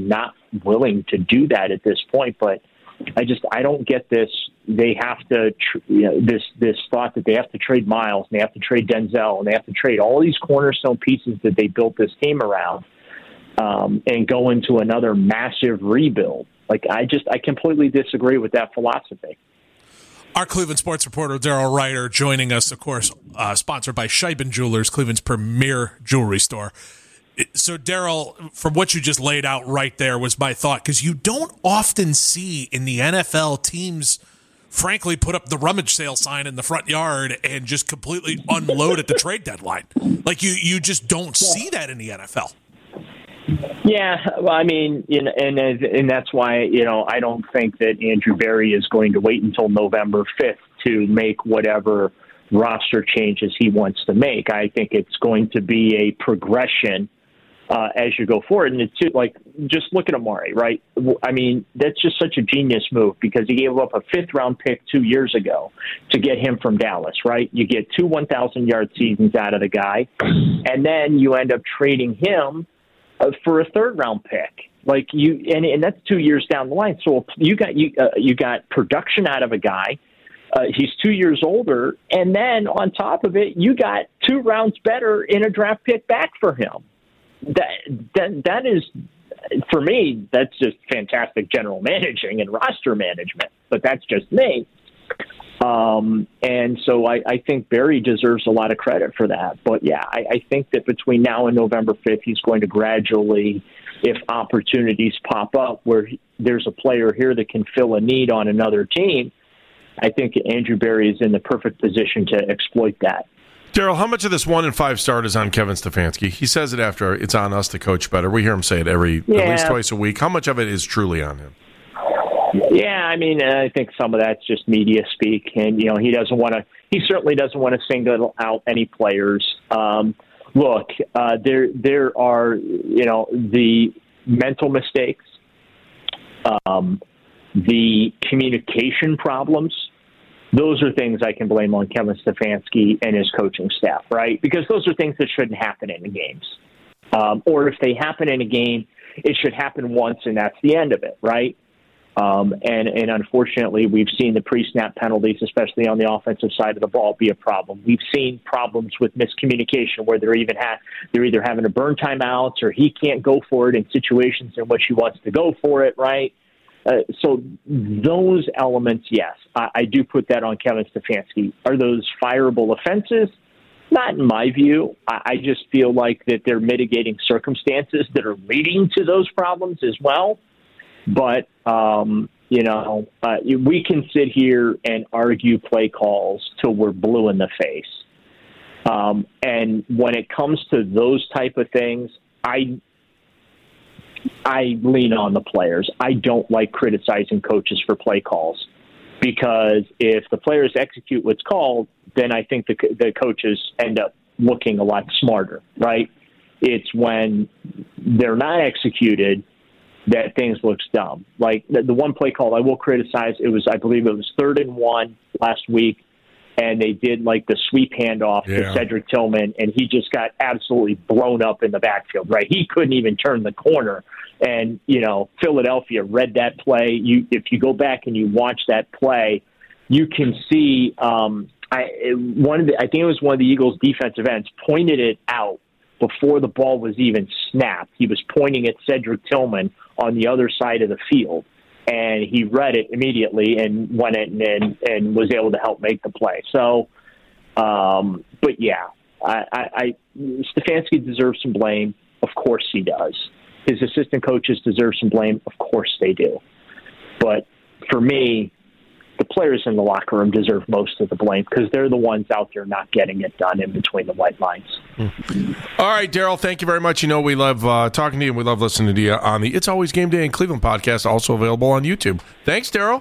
willing to do that at this point. But I don't get this. They have to, this thought that they have to trade Miles and they have to trade Denzel and they have to trade all these cornerstone pieces that they built this team around, and go into another massive rebuild. I completely disagree with that philosophy. Our Cleveland sports reporter, Daryl Ryder, joining us, of course, sponsored by Scheibin Jewelers, Cleveland's premier jewelry store. So, Daryl, from what you just laid out right there was my thought, because you don't often see in the NFL teams, frankly, put up the rummage sale sign in the front yard and just completely unload at the trade deadline. You just don't see that in the NFL. Yeah, well, I mean, and that's why, I don't think that Andrew Berry is going to wait until November 5th to make whatever roster changes he wants to make. I think it's going to be a progression as you go forward. And it's just look at Amari, right? I mean, that's just such a genius move because he gave up a 5th-round pick 2 years ago to get him from Dallas, right? You get 2 1,000-yard seasons out of the guy, and then you end up trading him for a 3rd-round pick. And that's 2 years down the line. So you got production out of a guy. He's 2 years older, and then on top of it, you got 2 rounds better in a draft pick back for him. That is, for me, that's just fantastic general managing and roster management. But that's just me. And so I think Berry deserves a lot of credit for that. But yeah, I think that between now and November 5th, he's going to gradually, if opportunities pop up where there's a player here that can fill a need on another team, I think Andrew Berry is in the perfect position to exploit that. Daryl, how much of this 1-5 start is on Kevin Stefanski? He says it after it's on us to coach better. We hear him say it at least twice a week. How much of it is truly on him? Yeah, I mean, I think some of that's just media speak, and he certainly doesn't want to single out any players. Look, there are the mental mistakes, the communication problems. Those are things I can blame on Kevin Stefanski and his coaching staff, right? Because those are things that shouldn't happen in the games, or if they happen in a game, it should happen once, and that's the end of it, right? And unfortunately, we've seen the pre-snap penalties, especially on the offensive side of the ball, be a problem. We've seen problems with miscommunication where they're either having to burn timeouts or he can't go for it in situations in which he wants to go for it, right? So those elements, yes, I do put that on Kevin Stefanski. Are those fireable offenses? Not in my view. I just feel like that they're mitigating circumstances that are leading to those problems as well. But, we can sit here and argue play calls till we're blue in the face. And when it comes to those type of things, I lean on the players. I don't like criticizing coaches for play calls because if the players execute what's called, then I think the coaches end up looking a lot smarter, right? It's when they're not executed that things looks dumb. Like the one play call I will criticize, I believe it was 3rd and 1 last week, and they did like the sweep handoff to Cedric Tillman, and he just got absolutely blown up in the backfield, right? He couldn't even turn the corner. And, Philadelphia read that play. If you go back and you watch that play, you can see I think it was one of the Eagles' defensive ends pointed it out before the ball was even snapped. He was pointing at Cedric Tillman on the other side of the field, and he read it immediately and went in and was able to help make the play. So, but yeah, Stefanski deserves some blame. Of course he does. His assistant coaches deserve some blame. Of course they do. But for me, the players in the locker room deserve most of the blame because they're the ones out there not getting it done in between the white lines. All right, Daryl, thank you very much. We love talking to you, and we love listening to you on the It's Always Game Day in Cleveland podcast, also available on YouTube. Thanks, Daryl.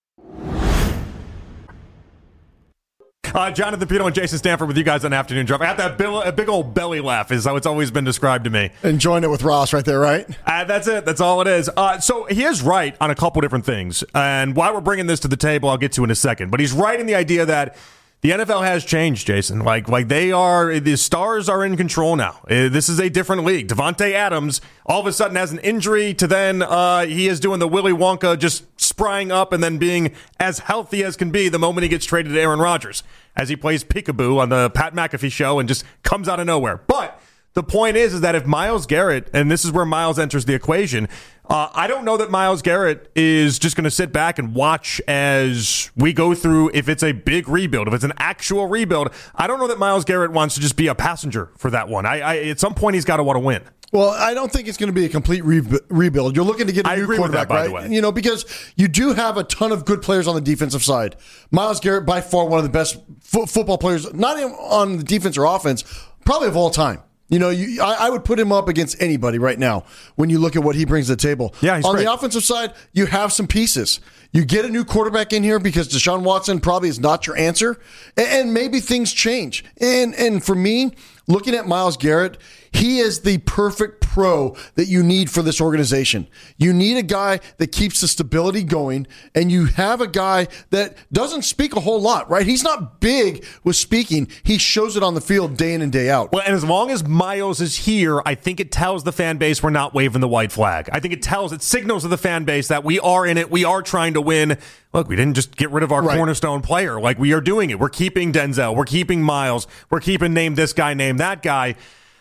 Jonathan Pino and Jason Stanford with you guys on Afternoon Drive. I have that big old belly laugh is how it's always been described to me. Enjoying it with Ross right there, right? That's it. That's all it is. So he is right on a couple different things. And why we're bringing this to the table, I'll get to in a second. But he's right in the idea that The NFL has changed, Jason. Like the stars are in control now. This is a different league. Devontae Adams all of a sudden has an injury to then he is doing the Willy Wonka, just sprying up and then being as healthy as can be the moment he gets traded to Aaron Rodgers as he plays peekaboo on the Pat McAfee show and just comes out of nowhere. But the point is that if Myles Garrett, and this is where Myles enters the equation, I don't know that Myles Garrett is just going to sit back and watch as we go through, if it's a big rebuild, if it's an actual rebuild. I don't know that Myles Garrett wants to just be a passenger for that one. At some point, he's got to want to win. Well, I don't think it's going to be a complete rebuild. You're looking to get a new quarterback, right? By the way. Because you do have a ton of good players on the defensive side. Myles Garrett, by far one of the best football players, not even on the defense or offense, probably of all time. I would put him up against anybody right now when you look at what he brings to the table. Yeah, he's on great. The offensive side, you have some pieces. You get a new quarterback in here because Deshaun Watson probably is not your answer, and maybe things change. And for me, looking at Myles Garrett, he is the perfect pro that you need for this organization. You need a guy that keeps the stability going, and you have a guy that doesn't speak a whole lot, right? He's not big with speaking. He shows it on the field day in and day out. Well, and as long as Myles is here, I think it tells the fan base we're not waving the white flag. I think it signals to the fan base that we are in it. We are trying to win. Look, we didn't just get rid of our cornerstone player. Like, we are doing it. We're keeping Denzel. We're keeping Myles. We're keeping name this guy, name that guy.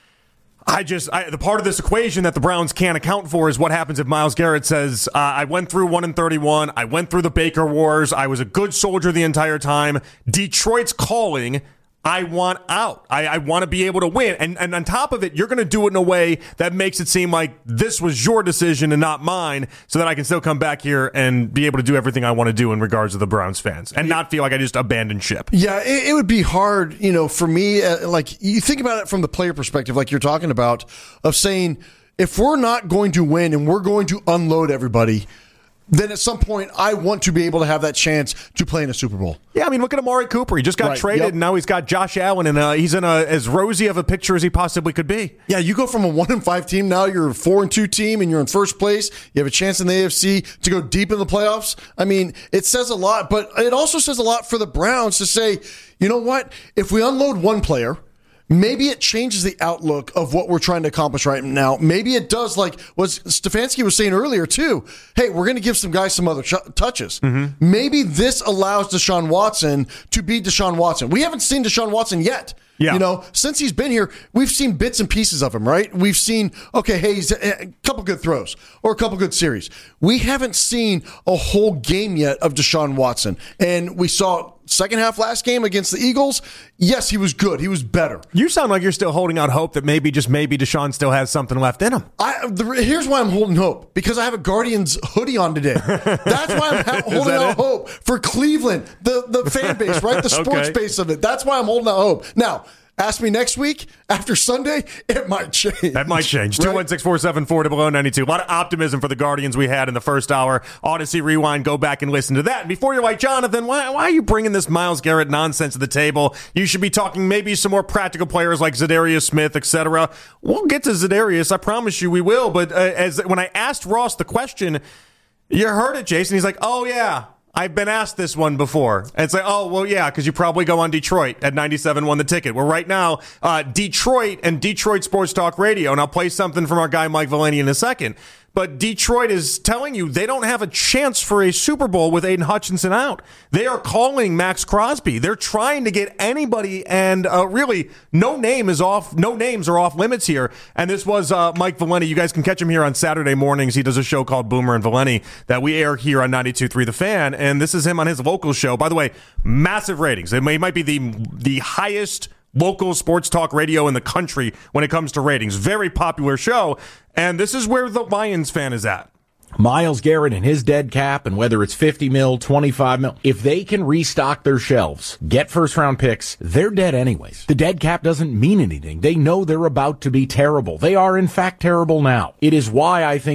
The part of this equation that the Browns can't account for is what happens if Myles Garrett says, I went through 1-31. I went through the Baker Wars. I was a good soldier the entire time. Detroit's calling. I want out. I want to be able to win. And on top of it, you're going to do it in a way that makes it seem like this was your decision and not mine, so that I can still come back here and be able to do everything I want to do in regards to the Browns fans and not feel like I just abandoned ship. Yeah, it would be hard, for me, like you think about it from the player perspective, like you're talking about, of saying, if we're not going to win and we're going to unload everybody, then at some point I want to be able to have that chance to play in a Super Bowl. Yeah, I mean, look at Amari Cooper. He just got traded, and now he's got Josh Allen, and he's in as rosy of a picture as he possibly could be. Yeah, you go from a 1-5 team, now you're a 4-2 team, and you're in first place. You have a chance in the AFC to go deep in the playoffs. I mean, it says a lot, but it also says a lot for the Browns to say, you know what? If we unload one player, maybe it changes the outlook of what we're trying to accomplish right now. Maybe it does, like what Stefanski was saying earlier, too. Hey, we're going to give some guys some other touches. Mm-hmm. Maybe this allows Deshaun Watson to be Deshaun Watson. We haven't seen Deshaun Watson yet. Yeah. Since he's been here, we've seen bits and pieces of him, right? We've seen, he's a couple good throws or a couple good series. We haven't seen a whole game yet of Deshaun Watson. And we saw second half last game against the Eagles. Yes, he was good. He was better. You sound like you're still holding out hope that maybe Deshaun still has something left in him. Here's why I'm holding hope. Because I have a Guardians hoodie on today. That's why I'm holding out hope for Cleveland, the fan base, right? The sports base of it. That's why I'm holding out hope. Now, ask me next week, after Sunday, it might change. That might change. 216-474-0092. A lot of optimism for the Guardians we had in the first hour. Odyssey Rewind, go back and listen to that. And before you're like, Jonathan, why are you bringing this Myles Garrett nonsense to the table? You should be talking maybe some more practical players like Zadarius Smith, etc. We'll get to Zadarius. I promise you we will. But when I asked Ross the question, you heard it, Jason. He's like, oh, yeah. I've been asked this one before. And it's like, oh, well, yeah, because you probably go on Detroit at 97 won the ticket. Well, right now, Detroit and Detroit Sports Talk Radio, and I'll play something from our guy Mike Valeni in a second, but Detroit is telling you they don't have a chance for a Super Bowl with Aiden Hutchinson out. They are calling Max Crosby. They're trying to get anybody, and really, no names are off limits here. And this was Mike Valeni. You guys can catch him here on Saturday mornings. He does a show called Boomer and Valeni that we air here on 92.3 The Fan, and this is him on his local show. By the way, massive ratings. It might be the highest local sports talk radio in the country when it comes to ratings. Very popular show. And this is where the Lions fan is at. Myles Garrett and his dead cap, and whether it's 50 mil, 25 mil, if they can restock their shelves, get first round picks, they're dead anyways. The dead cap doesn't mean anything. They know they're about to be terrible. They are in fact terrible now. It is why I think it's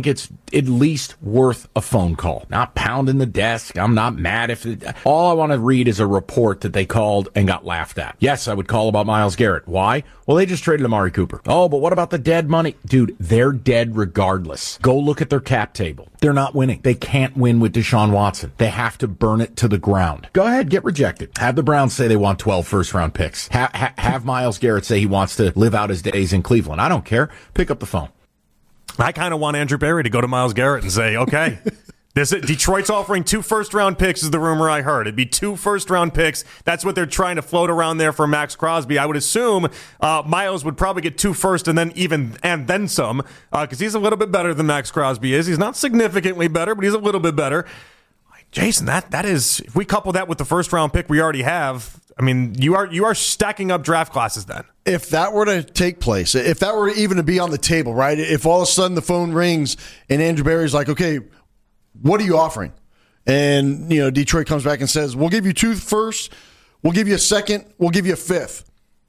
at least worth a phone call. Not pounding the desk. I'm not mad if all I want to read is a report that they called and got laughed at. Yes, I would call about Myles Garrett. Why? Well, they just traded Amari Cooper. Oh, but what about the dead money? Dude, they're dead regardless. Go look at their cap table. They're not winning. They can't win with Deshaun Watson. They have to burn it to the ground. Go ahead, get rejected. Have the Browns say they want 12 first-round picks. Have Myles Garrett say he wants to live out his days in Cleveland. I don't care. Pick up the phone. I kind of want Andrew Berry to go to Myles Garrett and say, okay, Detroit's offering 2 first-round picks is the rumor I heard. It'd be 2 first-round picks. That's what they're trying to float around there for Max Crosby. I would assume Myles would probably get 2 first and then some because he's a little bit better than Max Crosby is. He's not significantly better, but he's a little bit better. Jason, that is, if we couple that with the first-round pick we already have, I mean, you are stacking up draft classes then. If that were to take place, if that were even to be on the table, right? If all of a sudden the phone rings and Andrew Berry's like, okay, what are you offering? And, Detroit comes back and says, we'll give you 2 firsts, we'll give you a second, we'll give you a 5th.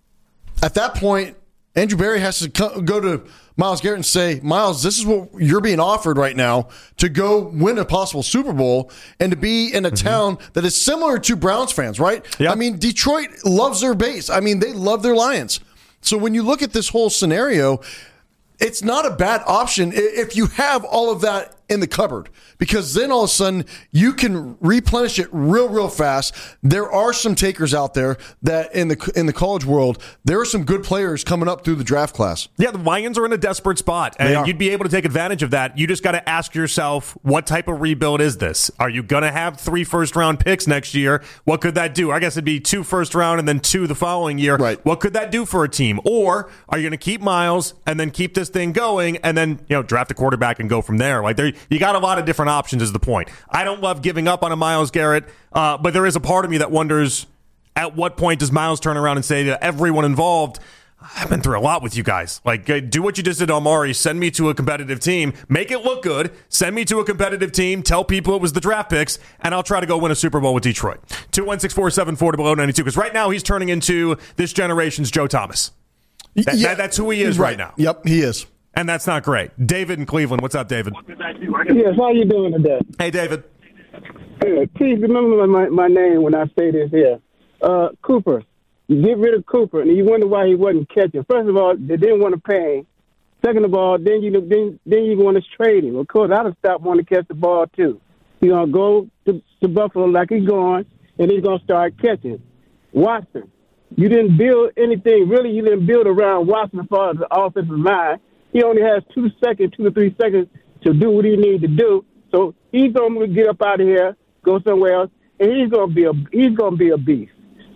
At that point, Andrew Berry has to go to Myles Garrett and say, Myles, this is what you're being offered right now to go win a possible Super Bowl and to be in a town that is similar to Browns fans, right? Yep. I mean, Detroit loves their base. I mean, they love their Lions. So when you look at this whole scenario, it's not a bad option if you have all of that in the cupboard, because then all of a sudden you can replenish it real fast. There are some takers out there that in the college world, there are some good players coming up through the draft class. Yeah, the Lions are in a desperate spot, and you'd be able to take advantage of that. You just got to ask yourself, what type of rebuild is this? Are you going to have 3 first-round picks next year? What could that do? I guess it'd be 2 first-round and then 2 the following year. Right. What could that do for a team? Or are you going to keep Myles and then keep this thing going and then draft a quarterback and go from there? Like you got a lot of different options is the point. I don't love giving up on a Myles Garrett, but there is a part of me that wonders at what point does Myles turn around and say to everyone involved, I've been through a lot with you guys. Like, do what you just did to Amari. Send me to a competitive team. Make it look good. Send me to a competitive team. Tell people it was the draft picks, and I'll try to go win a Super Bowl with Detroit. 216-474-0092, because right now he's turning into this generation's Joe Thomas. That's who he is right now. Yep, he is. And that's not great. David in Cleveland. What's up, David? Yes, how you doing today? Hey, David. Please remember my name when I say this here. Cooper. You get rid of Cooper, and you wonder why he wasn't catching. First of all, they didn't want to pay him. Second of all, then you want to trade him. Of course, I'd have stopped wanting to catch the ball, too. He's going to go to Buffalo like he's going, and he's going to start catching. Watson. You didn't build anything. Really, you didn't build around Watson as far as the offensive line. He only has 2 to 3 seconds to do what he needs to do. So he's going to get up out of here, go somewhere else, and he's going to be a beast.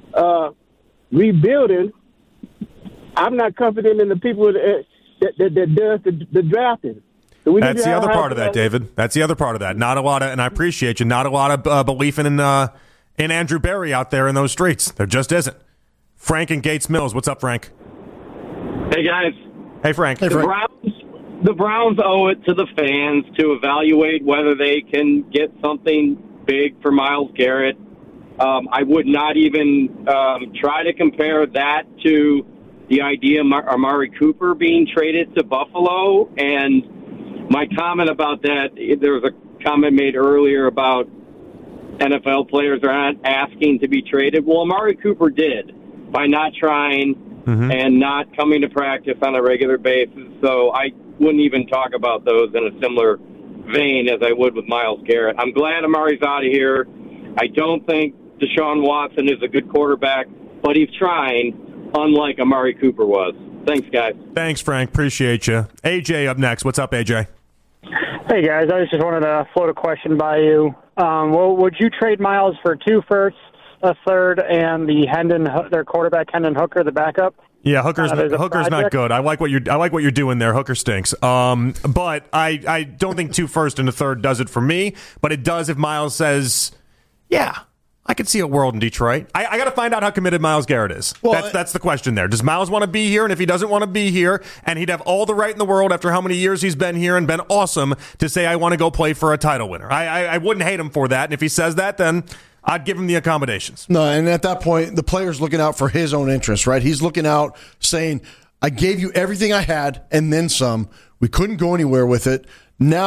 Rebuilding, I'm not confident in the people that does the drafting. So that's the other part of that, David. That's the other part of that. Not a lot of, and I appreciate you. Not a lot of belief in Andrew Berry out there in those streets. There just isn't. Frank and Gates Mills. What's up, Frank? Hey guys. Hey, Frank. The Browns owe it to the fans to evaluate whether they can get something big for Myles Garrett. I would not even try to compare that to the idea of Amari Cooper being traded to Buffalo. And my comment about that, there was a comment made earlier about NFL players are not asking to be traded. Well, Amari Cooper did by not trying and not coming to practice on a regular basis. So I wouldn't even talk about those in a similar vein as I would with Myles Garrett. I'm glad Amari's out of here. I don't think Deshaun Watson is a good quarterback, but he's trying, unlike Amari Cooper was. Thanks, guys. Thanks, Frank. Appreciate you. AJ up next. What's up, AJ? Hey, guys. I just wanted to float a question by you. Well, would you trade Myles for 2 firsts, a third, and their quarterback Hendon Hooker, the backup? Yeah, Hooker's not good. I like what you're doing there. Hooker stinks. But I don't think 2 first and a third does it for me. But it does if Myles says, yeah, I could see a world in Detroit. I got to find out how committed Myles Garrett is. Well, that's the question there. Does Myles want to be here? And if he doesn't want to be here, and he'd have all the right in the world after how many years he's been here and been awesome to say, I want to go play for a title winner. I wouldn't hate him for that. And if he says that, then I'd give him the accommodations. No, and at that point, the player's looking out for his own interests, right? He's looking out saying, I gave you everything I had and then some. We couldn't go anywhere with it. Now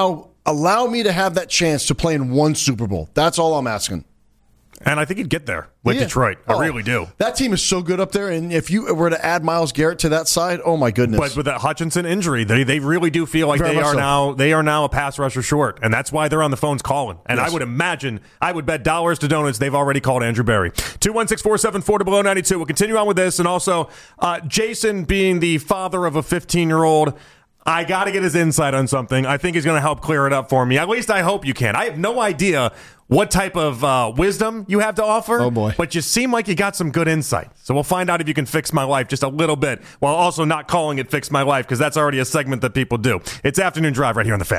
allow me to have that chance to play in one Super Bowl. That's all I'm asking. And I think he'd get there with Detroit. I really do. That team is so good up there, and if you were to add Myles Garrett to that side, oh my goodness! But with that Hutchinson injury, they really do feel like they are now a pass rusher short, and that's why they're on the phones calling. And I would imagine, I would bet dollars to donuts they've already called Andrew Berry. 216-474-0092. We'll continue on with this, and also Jason being the father of a 15-year-old. I got to get his insight on something. I think he's going to help clear it up for me. At least I hope you can. I have no idea what type of wisdom you have to offer. Oh, boy. But you seem like you got some good insight. So we'll find out if you can fix my life just a little bit, while also not calling it Fix My Life, because that's already a segment that people do. It's Afternoon Drive right here on The Fan.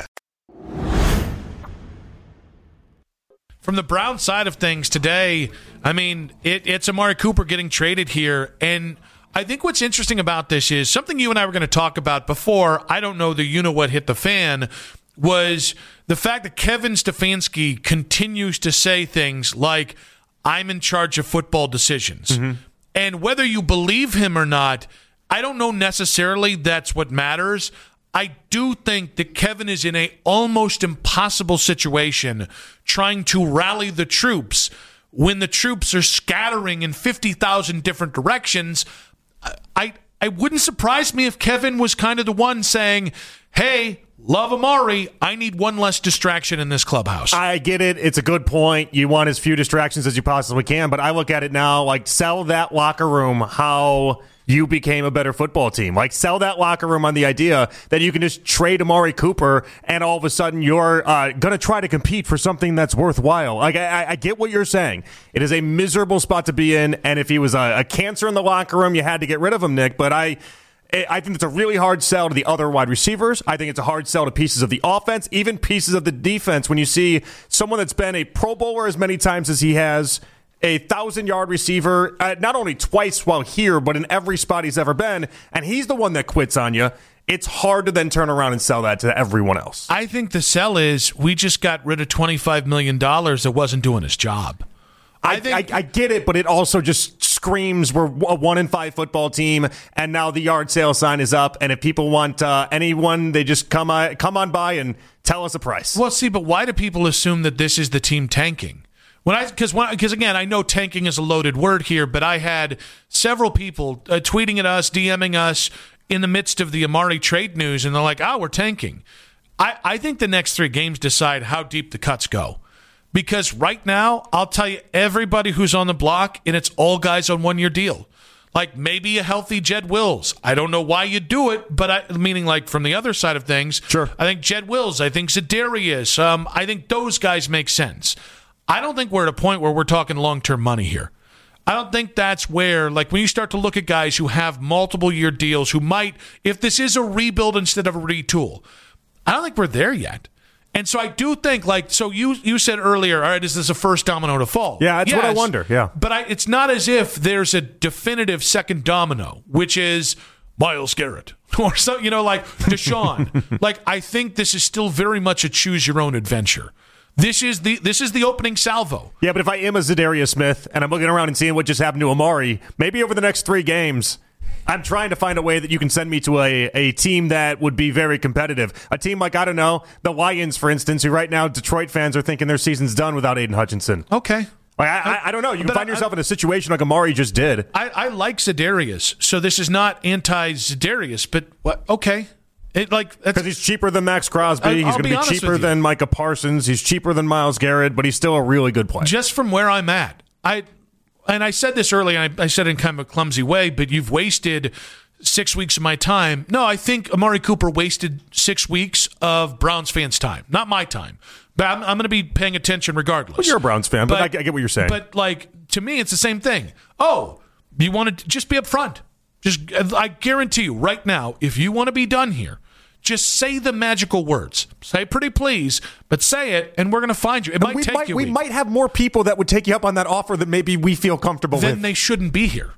From the Brown side of things today, I mean, it's Amari Cooper getting traded here, and I think what's interesting about this is something you and I were going to talk about before. I don't know what hit the fan, was the fact that Kevin Stefanski continues to say things like, I'm in charge of football decisions. Mm-hmm. And whether you believe him or not, I don't know necessarily that's what matters. I do think that Kevin is in a almost impossible situation trying to rally the troops when the troops are scattering in 50,000 different directions. I wouldn't surprise me if Kevin was kind of the one saying, hey, love Amari, I need one less distraction in this clubhouse. I get it. It's a good point. You want as few distractions as you possibly can, but I look at it now like sell that locker room how you became a better football team. Like, sell that locker room on the idea that you can just trade Amari Cooper and all of a sudden you're going to try to compete for something that's worthwhile. Like, I get what you're saying. It is a miserable spot to be in, and if he was a cancer in the locker room, you had to get rid of him, Nick, but I think it's a really hard sell to the other wide receivers. I think it's a hard sell to pieces of the offense, even pieces of the defense. When you see someone that's been a Pro Bowler as many times as he has, a 1,000-yard receiver, not only twice while here, but in every spot he's ever been, and he's the one that quits on you, it's hard to then turn around and sell that to everyone else. I think the sell is we just got rid of $25 million that wasn't doing his job. I get it, but it also just screams we're a 1-5 football team, and now the yard sale sign is up, and if people want anyone, they just come on by and tell us a price. Well, see, but why do people assume that this is the team tanking? Because again, I know tanking is a loaded word here, but I had several people tweeting at us, DMing us in the midst of the Amari trade news, and they're like, we're tanking. I think the next 3 games decide how deep the cuts go. Because right now, I'll tell you, everybody who's on the block, and it's all guys on 1-year deal. Like maybe a healthy Jed Wills. I don't know why you do it, but meaning like from the other side of things, sure. I think Jed Wills, I think Za'Darius, I think those guys make sense. I don't think we're at a point where we're talking long-term money here. I don't think that's where, like when you start to look at guys who have multiple-year deals who might, if this is a rebuild instead of a retool, I don't think we're there yet. And so I do think, so you said earlier, all right, is this a first domino to fall? Yeah, that's what I wonder, yeah. But it's not as if there's a definitive second domino, which is Myles Garrett or something, like Deshaun. I think this is still very much a choose-your-own adventure. This is the opening salvo. Yeah, but if I am a Za'Darius Smith and I'm looking around and seeing what just happened to Amari, maybe over the next 3 games, I'm trying to find a way that you can send me to a team that would be very competitive. A team like, I don't know, the Lions, for instance, who right now Detroit fans are thinking their season's done without Aiden Hutchinson. Okay. I don't know. You can find yourself in a situation like Amari just did. I like Za'Darius, so this is not anti-Za'Darius, but okay. Because he's cheaper than Max Crosby. He's going to be cheaper than Micah Parsons. He's cheaper than Myles Garrett, but he's still a really good player. Just from where I'm at, I said this earlier, and I said it in kind of a clumsy way, but you've wasted 6 weeks of my time. No, I think Amari Cooper wasted 6 weeks of Browns fans' time, not my time. But I'm going to be paying attention regardless. Well, you're a Browns fan, but I get what you're saying. But to me, it's the same thing. Oh, you want to just be upfront. I guarantee you right now, if you want to be done here, just say the magical words. Say pretty please, but say it, and we're going to find you. We might have more people that would take you up on that offer that maybe we feel comfortable with. Then they shouldn't be here.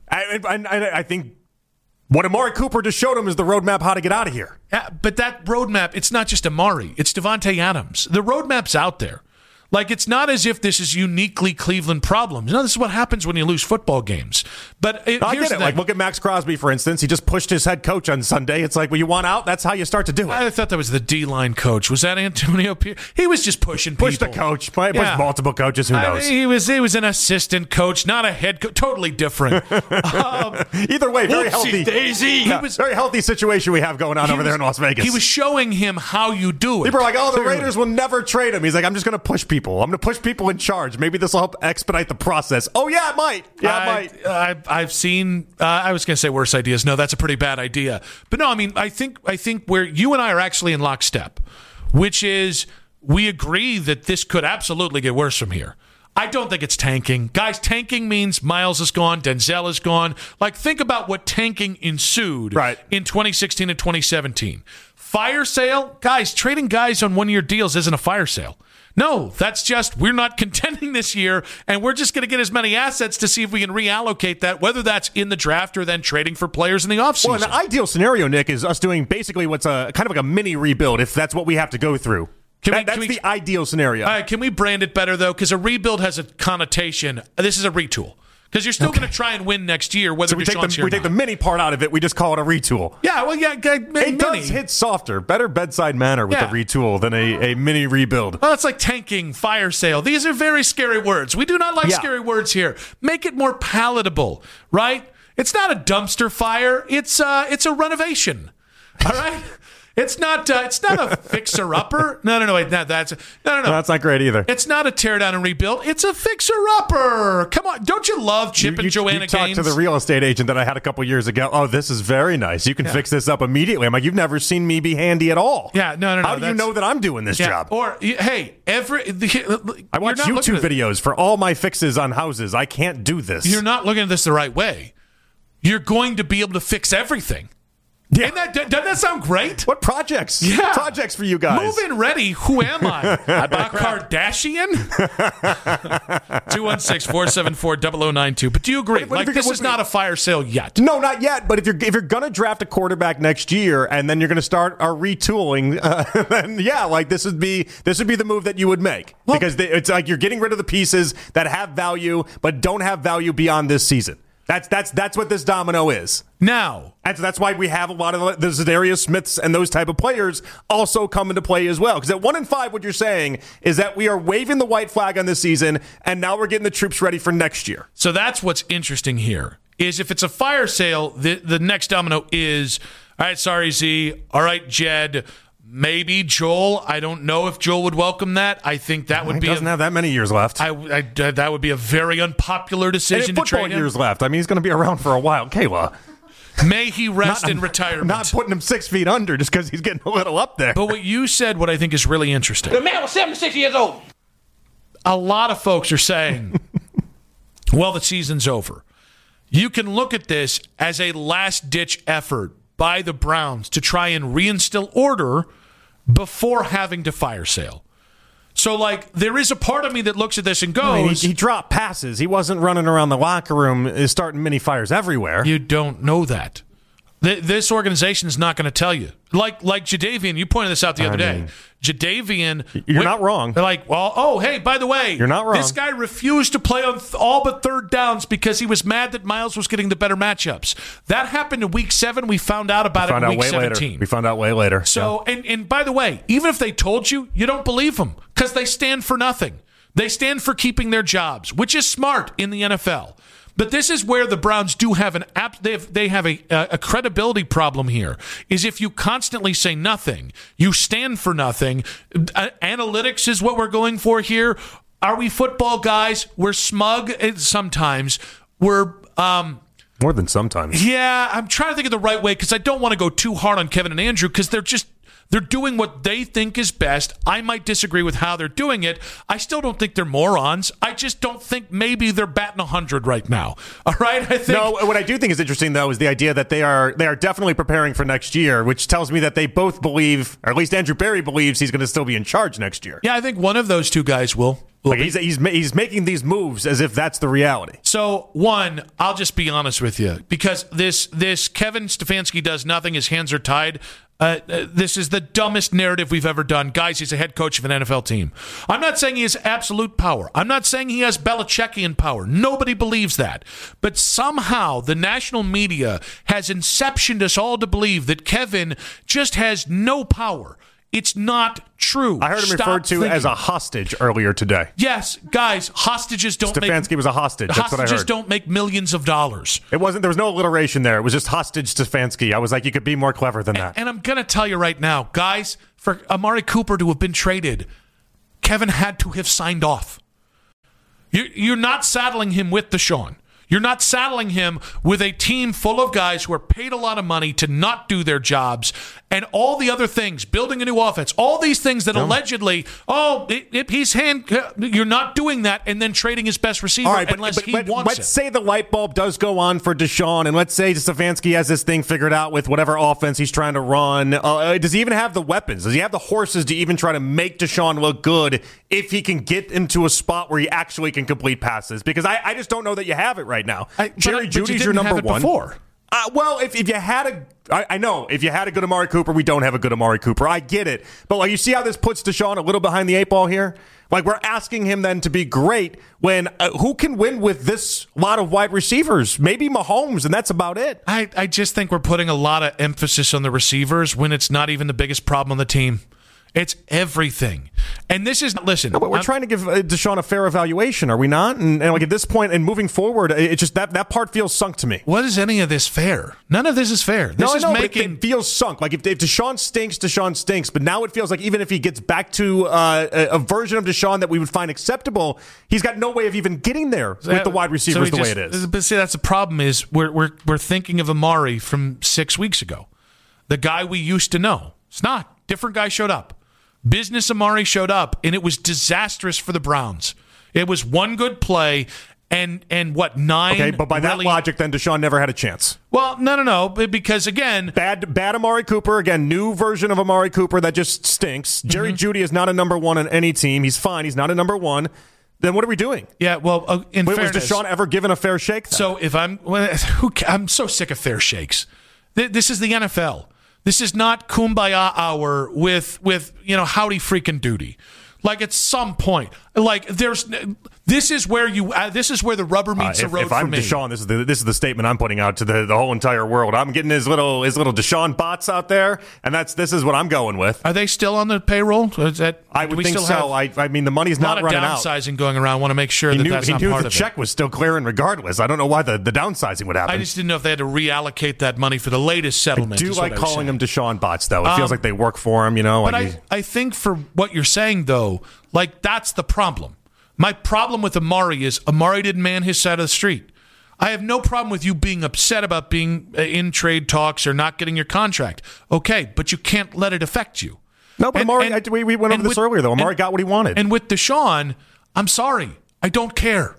I think what Amari Cooper just showed him is the roadmap how to get out of here. Yeah, but that roadmap, it's not just Amari. It's Devontae Adams. The roadmap's out there. Like, it's not as if this is uniquely Cleveland problems. No, this is what happens when you lose football games. But I get it. Like, look at Max Crosby, for instance. He just pushed his head coach on Sunday. It's like, well, you want out? That's how you start to do it. I thought that was the D-line coach. Was that Antonio Pierce? He was just pushing people. Pushed the coach. Pushed multiple coaches. Who knows? He was an assistant coach, not a head coach. Totally different. Either way, very healthy. Daisy. Yeah, very healthy situation we have going on over there in Las Vegas. He was showing him how you do it. People are like, oh, the Raiders will never trade him. He's like, I'm just going to push people. I'm going to push people in charge. Maybe this will help expedite the process. Oh, yeah, it might. Yeah, it might. I've seen, I was going to say worse ideas. No, that's a pretty bad idea. But no, I mean, I think where you and I are actually in lockstep, which is we agree that this could absolutely get worse from here. I don't think it's tanking. Guys, tanking means Miles is gone, Denzel is gone. Like, think about what tanking ensued in 2016 and 2017. Fire sale? Guys, trading guys on one-year deals isn't a fire sale. No, that's just we're not contending this year, and we're just going to get as many assets to see if we can reallocate that, whether that's in the draft or then trading for players in the offseason. Well, an ideal scenario, Nick, is us doing basically what's kind of like a mini rebuild, if that's what we have to go through. That's the ideal scenario. All right, can we brand it better, though? Because a rebuild has a connotation. This is a retool. Because you're still going to try and win next year, whether we take the mini part out of it. We just call it a retool. Yeah, well, yeah, it does hit softer, better bedside manner with a retool than a mini rebuild. Well, it's like tanking, fire sale. These are very scary words. We do not like scary words here. Make it more palatable, right? It's not a dumpster fire. It's a renovation. All right. It's not a fixer-upper. No, wait, that's not great either. It's not a tear-down and rebuild. It's a fixer-upper. Come on. Don't you love Chip and Joanna Gaines? You talked to the real estate agent that I had a couple years ago. Oh, this is very nice. You can fix this up immediately. I'm like, you've never seen me be handy at all. Yeah, no. How do you know that I'm doing this job? Or, hey, I watch YouTube videos for all my fixes on houses. I can't do this. You're not looking at this the right way. You're going to be able to fix everything. Yeah. Doesn't that sound great? What projects? Yeah. Projects for you guys. Move in ready. Who am I? A Kardashian? 216-474-0092. But do you agree? This is not a fire sale yet. No, not yet. But if you're going to draft a quarterback next year and then you're going to start our retooling, then this would be the move that you would make. Well, because it's like you're getting rid of the pieces that have value but don't have value beyond this season. That's what this domino is. Now. And so that's why we have a lot of the Zadarius Smiths and those type of players also come into play as well. Because at 1-5, what you're saying is that we are waving the white flag on this season, and now we're getting the troops ready for next year. So that's what's interesting here, is if it's a fire sale, the next domino is, all right, sorry, Z. All right, Jed. Maybe Joel. I don't know if Joel would welcome that. I think that would be. He doesn't have that many years left. That would be a very unpopular decision to trade him. Years left. I mean, he's going to be around for a while. Kayla. May he rest in retirement. Not putting him 6 feet under just because he's getting a little up there. But what you said, what I think is really interesting. The man was 76 years old. A lot of folks are saying, well, the season's over. You can look at this as a last-ditch effort by the Browns to try and reinstill order before having to fire sale. So, there is a part of me that looks at this and goes... he dropped passes. He wasn't running around the locker room starting mini fires everywhere. You don't know that. This organization is not going to tell you. Like Jadeveon, you pointed this out the other day. Jadeveon... You're not wrong. They're like, hey, by the way... You're not wrong. This guy refused to play on all but third downs because he was mad that Miles was getting the better matchups. That happened in Week 7. We found out about it in Week 17. We found out way later. So, and by the way, even if they told you, you don't believe them because they stand for nothing. They stand for keeping their jobs, which is smart in the NFL. But this is where the Browns do have they have a credibility problem here, is if you constantly say nothing, you stand for nothing. Analytics is what we're going for here. Are we football guys? We're smug sometimes. We're... more than sometimes. Yeah, I'm trying to think of the right way because I don't want to go too hard on Kevin and Andrew because they're doing what they think is best. I might disagree with how they're doing it. I still don't think they're morons. I just don't think maybe they're batting 100 right now. All right? No, what I do think is interesting, though, is the idea that they are definitely preparing for next year, which tells me that they both believe, or at least Andrew Berry believes, he's going to still be in charge next year. Yeah, I think one of those two guys will. Like he's making these moves as if that's the reality. So, one, I'll just be honest with you, because this Kevin Stefanski does nothing, his hands are tied. This is the dumbest narrative we've ever done. Guys, he's a head coach of an NFL team. I'm not saying he has absolute power. I'm not saying he has Belichickian power. Nobody believes that. But somehow the national media has inceptioned us all to believe that Kevin just has no power. It's not true. I heard him referred to as a hostage earlier today. Yes, guys, hostages don't Stefanski was a hostage. That's what I heard. Hostages don't make millions of dollars. There was no alliteration there. It was just hostage Stefanski. I was like, you could be more clever than that. And I'm going to tell you right now, guys, for Amari Cooper to have been traded, Kevin had to have signed off. You're not saddling him with Deshaun. You're not saddling him with a team full of guys who are paid a lot of money to not do their jobs and all the other things, building a new offense, all these things that allegedly, you're not doing that and then trading his best receiver unless he wants it. Let's say the light bulb does go on for Deshaun, and let's say Stefanski has this thing figured out with whatever offense he's trying to run. Does he even have the weapons? Does he have the horses to even try to make Deshaun look good if he can get into a spot where he actually can complete passes? Because I just don't know that you have it right now. Jerry Jeudy's your number one. Before. Well, if you had I know if you had a good Amari Cooper, we don't have a good Amari Cooper. I get it, but like you see how this puts Deshaun a little behind the eight ball here. Like we're asking him then to be great when who can win with this lot of wide receivers? Maybe Mahomes, and that's about it. I just think we're putting a lot of emphasis on the receivers when it's not even the biggest problem on the team. It's everything. And this is, listen. No, but we're trying to give Deshaun a fair evaluation, are we not? And like at this point and moving forward, it's just that part feels sunk to me. What is any of this fair? None of this is fair. This is making. It feels sunk. Like if Deshaun stinks. But now it feels like even if he gets back to a version of Deshaun that we would find acceptable, he's got no way of even getting there with the wide receivers the way it is. But see, that's the problem is we're thinking of Amari from 6 weeks ago. The guy we used to know. It's not. Different guy showed up. Business Amari showed up, and it was disastrous for the Browns. It was one good play, and what, 9? Okay, but by that logic, then Deshaun never had a chance. Well, no, because again, bad Amari Cooper again, new version of Amari Cooper that just stinks. Jerry Jeudy is not a number one on any team. He's fine. He's not a number one. Then what are we doing? Yeah, well, in fairness, was Deshaun ever given a fair shake? Then? So if I'm so sick of fair shakes. This is the NFL. This is not kumbaya hour with howdy freaking doody. Like at some point, like this is where the rubber meets the road if I'm for me. Deshaun, this is the statement I'm putting out to the whole entire world. I'm getting his little Deshaun bots out there, and this is what I'm going with. Are they still on the payroll? I would think so. I mean, the money's not running out. A lot of downsizing going around. Want to make sure that's not part of it. He knew the check was still clearing regardless. I don't know why the downsizing would happen. I just didn't know if they had to reallocate that money for the latest settlement. I do like calling them Deshaun bots, though. It feels like they work for him, But I think for what you're saying, though, like that's the problem. My problem with Amari is Amari didn't man his side of the street. I have no problem with you being upset about being in trade talks or not getting your contract. Okay, but you can't let it affect you. No, but Amari, we went over this earlier, though. Amari got what he wanted. And with Deshaun, I'm sorry. I don't care.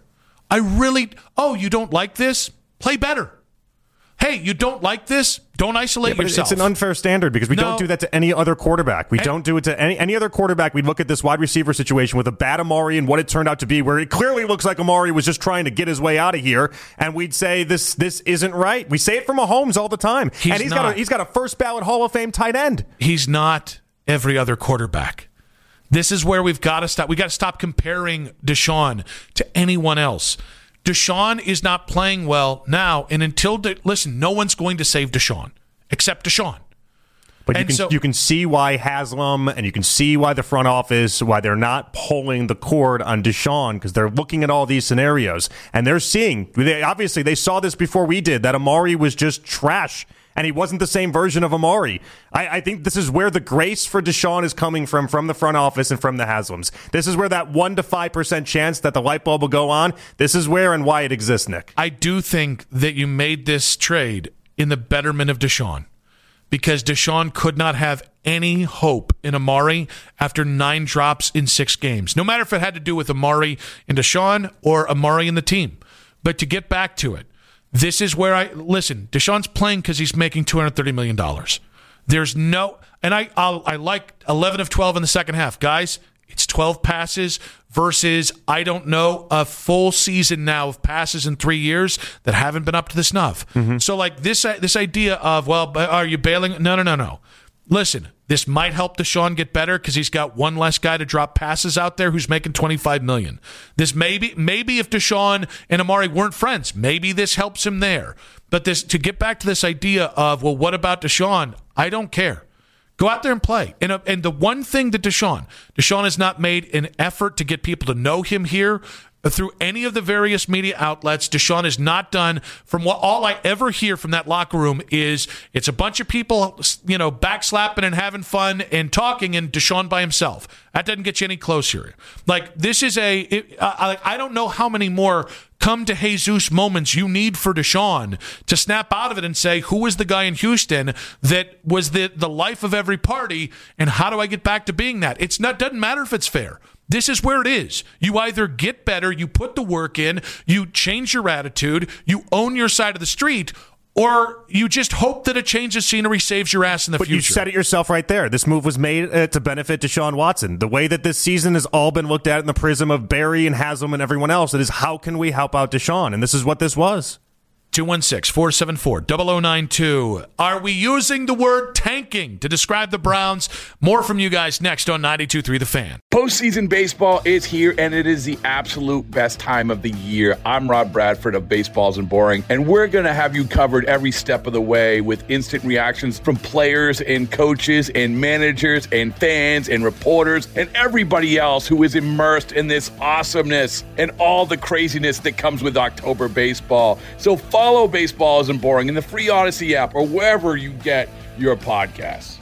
You don't like this? Play better. Hey, you don't like this? Don't isolate yourself. It's an unfair standard because we don't do that to any other quarterback. We don't do it to any other quarterback. We'd look at this wide receiver situation with a bad Amari and what it turned out to be, where it clearly looks like Amari was just trying to get his way out of here, and we'd say this isn't right. We say it from Mahomes all the time. He's got a first ballot Hall of Fame tight end. He's not every other quarterback. This is where we've got to stop. We got to stop comparing Deshaun to anyone else. Deshaun is not playing well now, and listen, no one's going to save Deshaun except Deshaun. But you can see why Haslam and you can see why the front office, why they're not pulling the cord on Deshaun, because they're looking at all these scenarios, and they're seeing, obviously they saw this before we did, that Amari was just trash. And he wasn't the same version of Amari. I think this is where the grace for Deshaun is coming from the front office and from the Haslams. This is where that 1% to 5% chance that the light bulb will go on, this is where and why it exists, Nick. I do think that you made this trade in the betterment of Deshaun, because Deshaun could not have any hope in Amari after 9 drops in 6 games, no matter if it had to do with Amari and Deshaun or Amari and the team. But to get back to it, this is where Deshaun's playing because he's making $230 million. There's no, and I like 11 of 12 in the second half. Guys, It's 12 passes versus, I don't know, a full season now of passes in 3 years that haven't been up to the snuff. So, like, this idea of, well, are you bailing? No. Listen, this might help Deshaun get better because he's got one less guy to drop passes out there who's making $25 million. This maybe if Deshaun and Amari weren't friends, maybe this helps him there. But to get back to this idea of, well, what about Deshaun? I don't care. Go out there and play. And the one thing that Deshaun has not made an effort to get people to know him here through any of the various media outlets. Deshaun has not done, from what all I ever hear from that locker room is it's a bunch of people, backslapping and having fun and talking, and Deshaun by himself. That doesn't get you any closer. Like, this is I don't know how many more come to Jesus moments you need for Deshaun to snap out of it and say, who is the guy in Houston that was the life of every party, and how do I get back to being that? Doesn't matter if it's fair. This is where it is. You either get better, you put the work in, you change your attitude, you own your side of the street, or you just hope that a change of scenery saves your ass in the future. But you said it yourself right there. This move was made to benefit Deshaun Watson. The way that this season has all been looked at in the prism of Barry and Haslam and everyone else, it is how can we help out Deshaun? And this is what this was. 216-474-0092. Are we using the word tanking to describe the Browns? More from you guys next on 92.3 The Fan. Postseason baseball is here, and it is the absolute best time of the year. I'm Rob Bradford of Baseballs and Boring, and we're going to have you covered every step of the way with instant reactions from players and coaches and managers and fans and reporters and everybody else who is immersed in this awesomeness and all the craziness that comes with October baseball. So follow Baseballs and Boring in the free Odyssey app or wherever you get your podcasts.